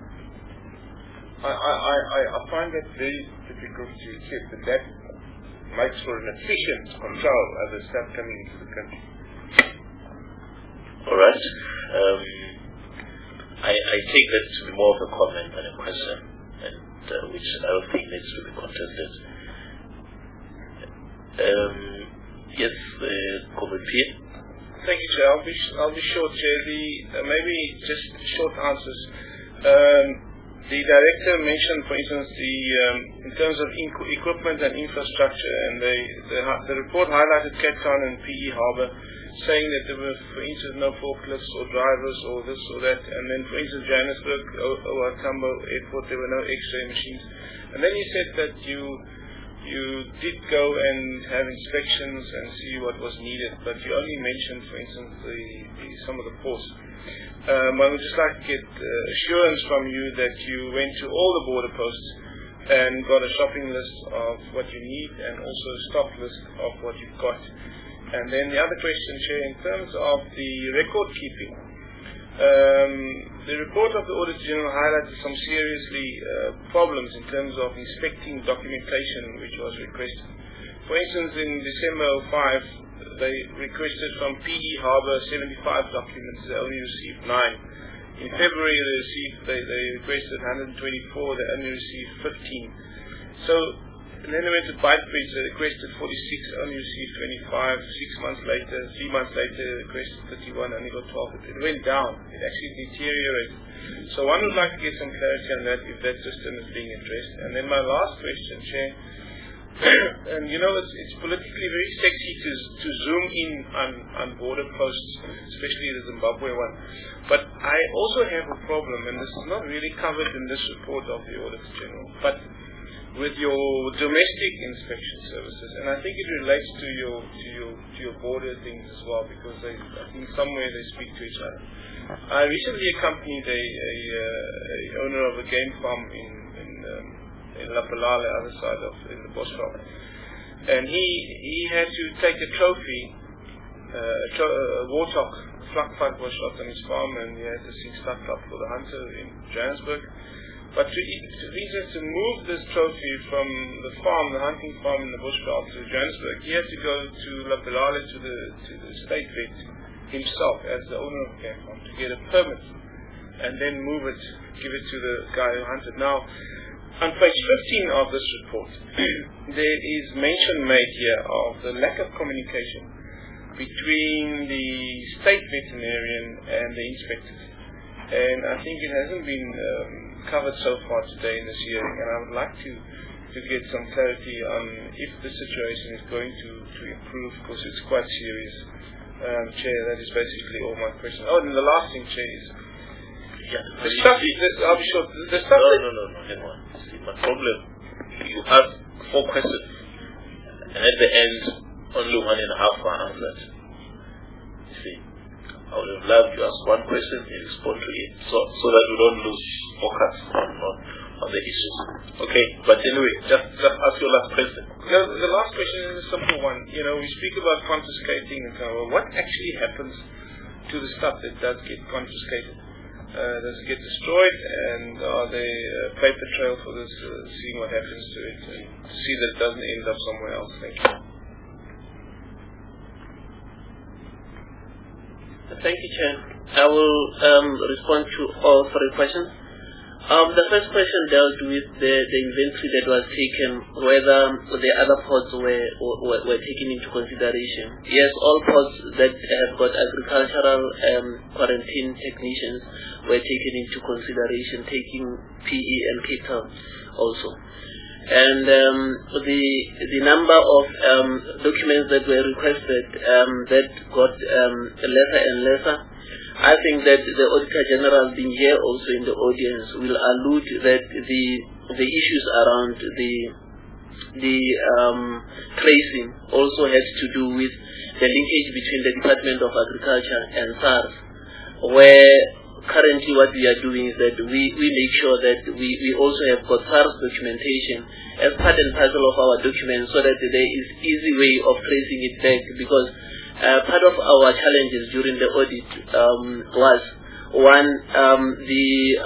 I find that very difficult to accept, that makes for an efficient control of the stuff coming into the country. Alright. I take that to be more of a comment than a question, and which I don't think needs to be contested. Yes, Comrade P. Thank you, Chair. I'll be short, Chair. Maybe just short answers. The director mentioned, for instance, in terms of equipment and infrastructure, and the report highlighted Cape Town and PE Harbour, saying that there were, for instance, no forklifts or drivers or this or that, and then, for instance, Johannesburg or Tambo Airport, there were no X-ray machines. And then you said that you did go and have inspections and see what was needed, but you only mentioned, for instance, some of the ports. I would just like to get assurance from you that you went to all the border posts and got a shopping list of what you need and also a stock list of what you've got. And then the other question, Chair, in terms of the record keeping, the report of the Auditor General highlighted some seriously problems in terms of inspecting documentation which was requested. For instance, in December 2005, they requested from PE Harbour 75 documents. They only received 9. In February, they requested 124. They only received 15. So, and then they went to Beitbridge. They requested 46. Only received 25. 3 months later, they requested 31. Only got 12. It went down. It actually deteriorated. So one would like to get some clarity on that, if that system is being addressed. And then my last question, Chair. And it's politically very sexy to zoom in on border posts, especially the Zimbabwe one. But I also have a problem, and this is not really covered in this report of the Auditor General, but with your domestic inspection services, and I think it relates to your border things as well, because I think somewhere they speak to each other. I recently accompanied a owner of a game farm in Lapalale, other side of the Bushveld, and he had to take a trophy, a warthog, vlakvat was shot on his farm, and he had to sing Stad Club for the Hunter in Johannesburg. But to move this trophy from the farm, the hunting farm in the Bushveld, to Johannesburg, he had to go to Lapalale to the state vet himself as the owner of the game farm to get a permit, and then move it, give it to the guy who hunted. Now, on page 15 of this report, there is mention made here of the lack of communication between the state veterinarian and the inspectors. And I think it hasn't been covered so far today in this hearing, and I would like to get some clarity on if the situation is going to improve, because it's quite serious. Chair, that is basically all my questions. Oh, and the last thing, Chair, is the stuff. I'll be short. The stuff. No. Hang on. See, my problem. You have 4 questions, and at the end, only 1.5 are answered. You see, I would have loved to ask one question and respond to it, so that we don't lose focus on the issues. Okay, but anyway, just ask your last question. No, the last question is a simple one. We speak about confiscating and so on. What actually happens to the stuff that does get confiscated? Does it get destroyed, and are they a paper trail for this, seeing what happens to it, and to see that it doesn't end up somewhere else? Thank you. Thank you, Chair. I will respond to all 3 questions. The first question dealt with the inventory that was taken, whether the other ports were taken into consideration. Yes, all ports that have got agricultural quarantine technicians were taken into consideration, taking PE and Cape Town also. And the number of documents that were requested that got lesser and lesser. I think that the Auditor General being here also in the audience will allude that the issues around the tracing also has to do with the linkage between the Department of Agriculture and SARS, where currently what we are doing is that we make sure that we also have got SARS documentation as part and parcel of our documents, so that there is easy way of tracing it back, because part of our challenges during the audit was one, the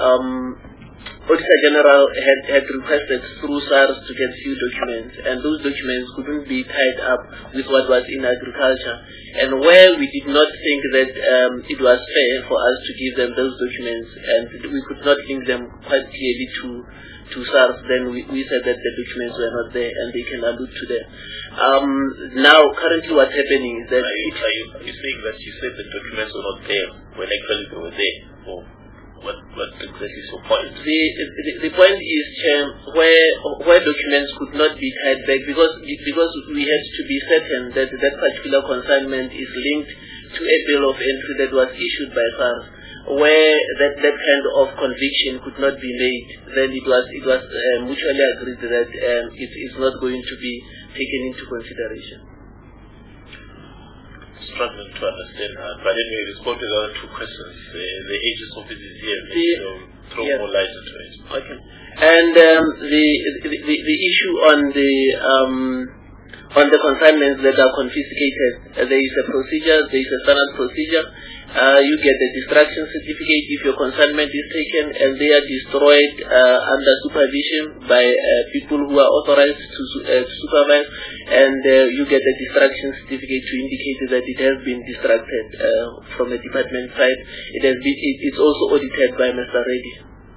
Auditor General had requested through SARS to get few documents, and those documents couldn't be tied up with what was in agriculture. And where we did not think that it was fair for us to give them those documents, and we could not link them quite clearly to SARS, then we said that the documents were not there, and they can allude to them. Now, currently what's happening is that... Are you saying that you said the documents were not there when actually they were there? Or what exactly is your point? The point is, where documents could not be tied back, because we had to be certain that that particular consignment is linked to a bill of entry that was issued by SARS. Where that kind of conviction could not be made, then it was mutually agreed that it is not going to be taken into consideration. Struggling to understand that, but anyway, respond to the other 2 questions. The agent's office is here, throw more light into it. Okay. And the issue on on the consignments that are confiscated. There is a procedure, there is a standard procedure. You get the destruction certificate if your consignment is taken and they are destroyed under supervision by people who are authorized to supervise, and you get the destruction certificate to indicate that it has been destructed from the department side. It's also audited by Mr. Reddy.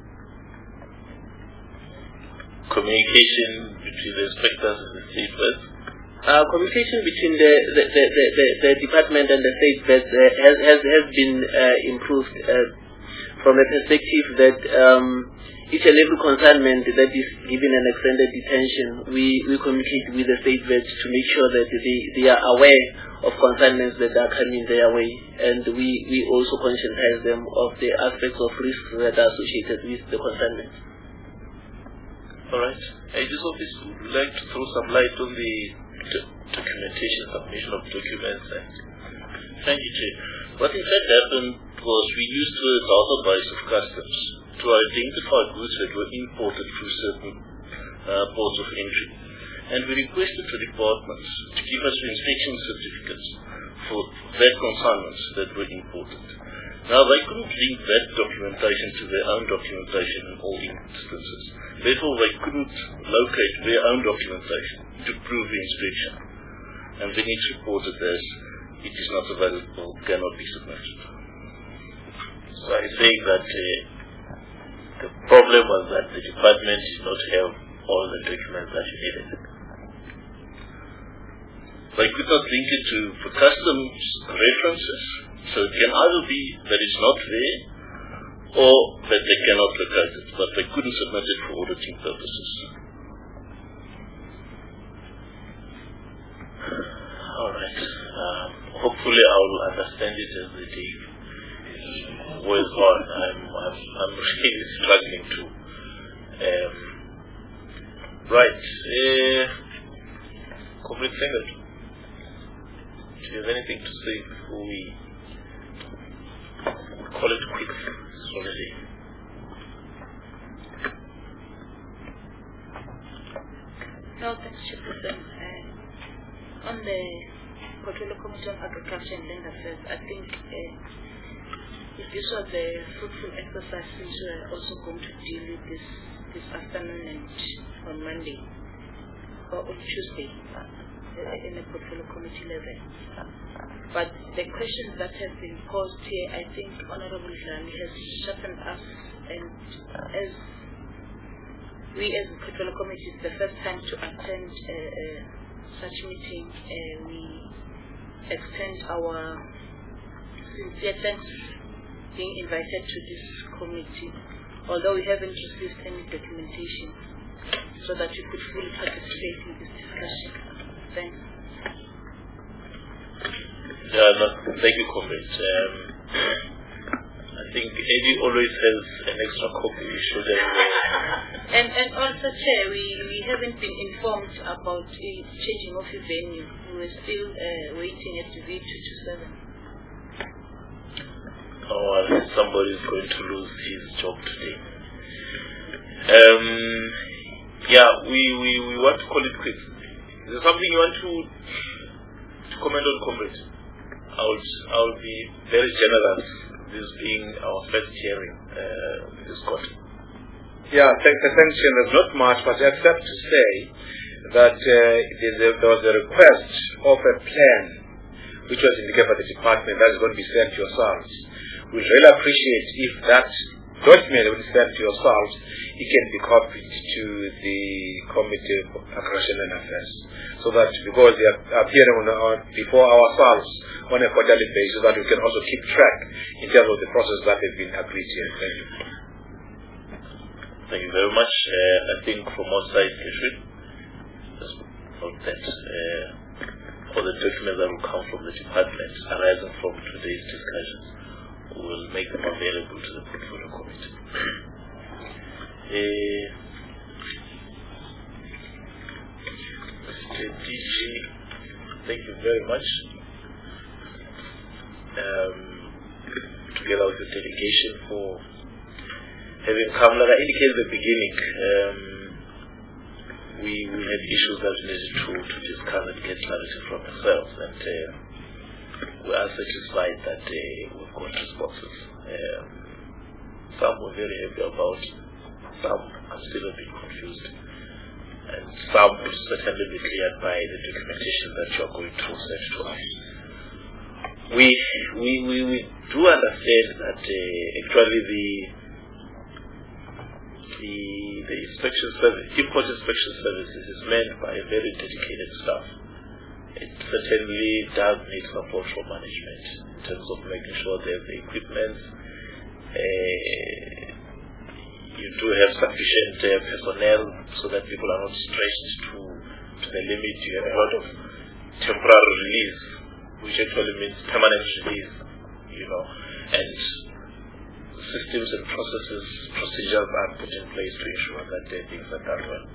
Communication between the inspectors and the state vets? Communication between the department and the state vets has been improved from the perspective that each and every consignment that is given an extended detention, we communicate with the state vets to make sure that they are aware of consignments that are coming their way, and we also conscientize them of the aspects of risks that are associated with the consignments. Alright. Aegis Office would like to throw some light on the documentation, submission of documents. And thank you, Chair. What in fact happened was we used the database of customs to identify goods that were imported through certain ports of entry. And we requested the departments to give us inspection certificates for that consignments that were imported. Now, they couldn't link that documentation to their own documentation in all instances. Therefore, they couldn't locate their own documentation to prove the inspection. And then it's reported as it is not available, cannot be submitted. So I say that the problem was that the department did not have all the documents that it needed. They could not link it to the customs references. So it can either be that it's not there, or that they cannot locate it, but they couldn't submit it for auditing purposes. Alright. Hopefully I will understand it as the day goes on. I'm really struggling to. Right. Comrade Sengat, do you have anything to say before we call it quits? Sorry. No, thanks, Chairperson. On the Portfolio Committee on Agriculture and Land Affairs, I think if this was a fruitful exercise, since we are also going to deal with this afternoon and on Monday, or on Tuesday, in the Portfolio Committee level. But the questions that have been posed here, I think Honorable Dlani has sharpened us, and as we as the Portfolio Committee, it's the first time to attend such meeting, we extend our sincere thanks being invited to this committee, although we haven't received any documentation, so that we could fully participate in this discussion. Thanks. Thank you, Comrade. I think Eddie always has an extra copy. And also, Chair, we haven't been informed about the changing of the venue. We were still waiting at the V227. Oh, somebody is going to lose his job today. We want to call it quits. Is there something you want to comment on, Comrade? I'll be very generous, this being our first hearing in this court. Yeah, thanks, Chair. There's not much, but except to say that there was a request of a plan which was indicated by the department that is going to be sent to yourselves. We'd really appreciate if that document will be sent to yourselves, it can be copied to the Committee for Agriculture and Affairs, so that because they are appearing before ourselves on a quarterly basis, so that we can also keep track in terms of the process that has been agreed here. Thank you. Thank you very much. I think from our side, just note that all the documents that will come from the department arising from today's discussions, we will make them available to the Portfolio Committee. Mr. DG, thank you very much. Together with the delegation for having come. Like I indicated at the beginning, we had issues that we needed to discuss and get clarity from ourselves, and we are satisfied that we've got responses. Some we're very happy about, some are still a bit confused, and some will certainly be cleared by the documentation that you are going to send to us. We do understand that actually the inspection service, import inspection services, is manned by a very dedicated staff. It certainly does need support from management in terms of making sure they have the equipment. You do have sufficient personnel so that people are not stretched to the limit. You have a lot of temporary release, which actually means permanent release, and systems and procedures are put in place to ensure that things are done well.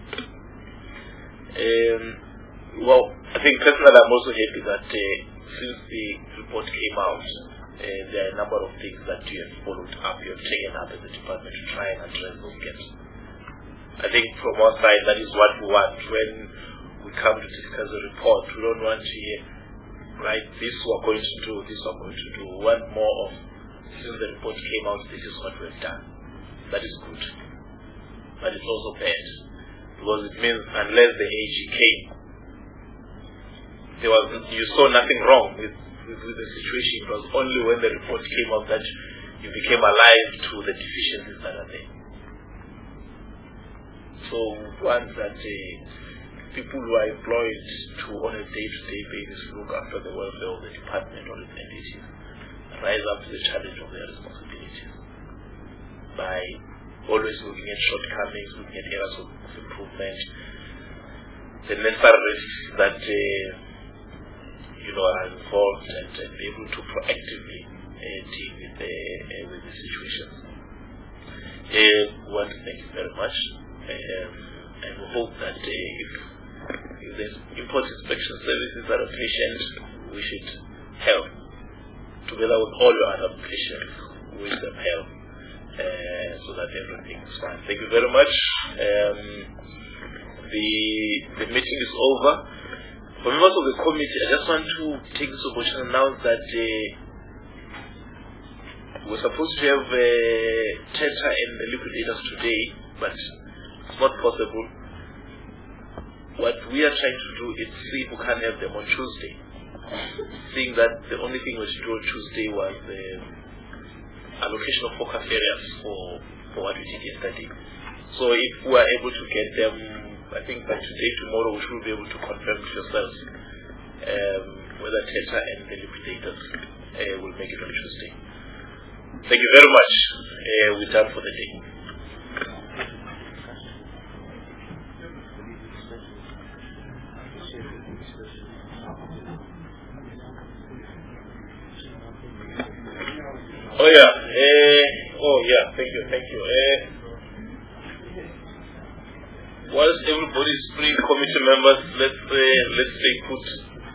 Well, I think personally I'm also happy that since the report came out, there are a number of things that you have followed up, you have taken up as a department to try and address those gaps. I think from our side, that is what we want. When we come to discuss a report, we don't want to hear, right, this we're going to do, this we're going to do. We want more of, since the report came out, this is what we've done. That is good. But it's also bad, because it means unless the AG came, you saw nothing wrong with the situation. It was only when the report came out that you became alive to the deficiencies that are there. So once that people who are employed to on a day-to-day basis look after the welfare of the department or its entities rise up to the challenge of their responsibilities by always looking at shortcomings, looking at areas of improvement, the necessary risks that are involved, and be able to proactively deal with the situations. We want to thank you very much, and we hope that if there's import inspection services that are patient, we should help. Together with all your other patients, we wish them help so that everything is fine. Thank you very much. The meeting is over. For members of the committee, I just want to take this opportunity to announce that we're supposed to have Teta and the liquidators today, but it's not possible. What we are trying to do is see if we can have them on Tuesday. Seeing that the only thing we should do on Tuesday was the allocation of focus areas for what we did yesterday. So if we are able to get them, I think by today, tomorrow, we should be able to confirm to yourselves whether Teta and the liquidators will make it on Tuesday. Thank you very much. We're done for the day. Oh yeah. Thank you. Whilst everybody is free, committee members, let's stay put.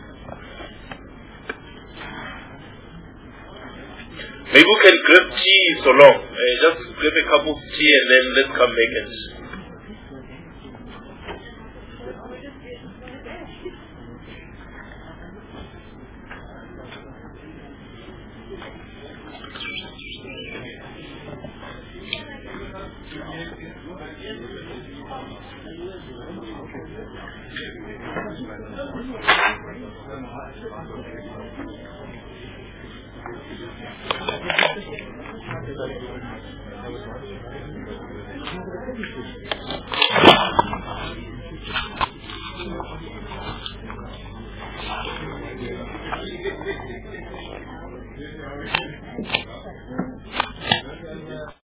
Maybe we can grab tea so long. Just grab a cup of tea and then let's come back and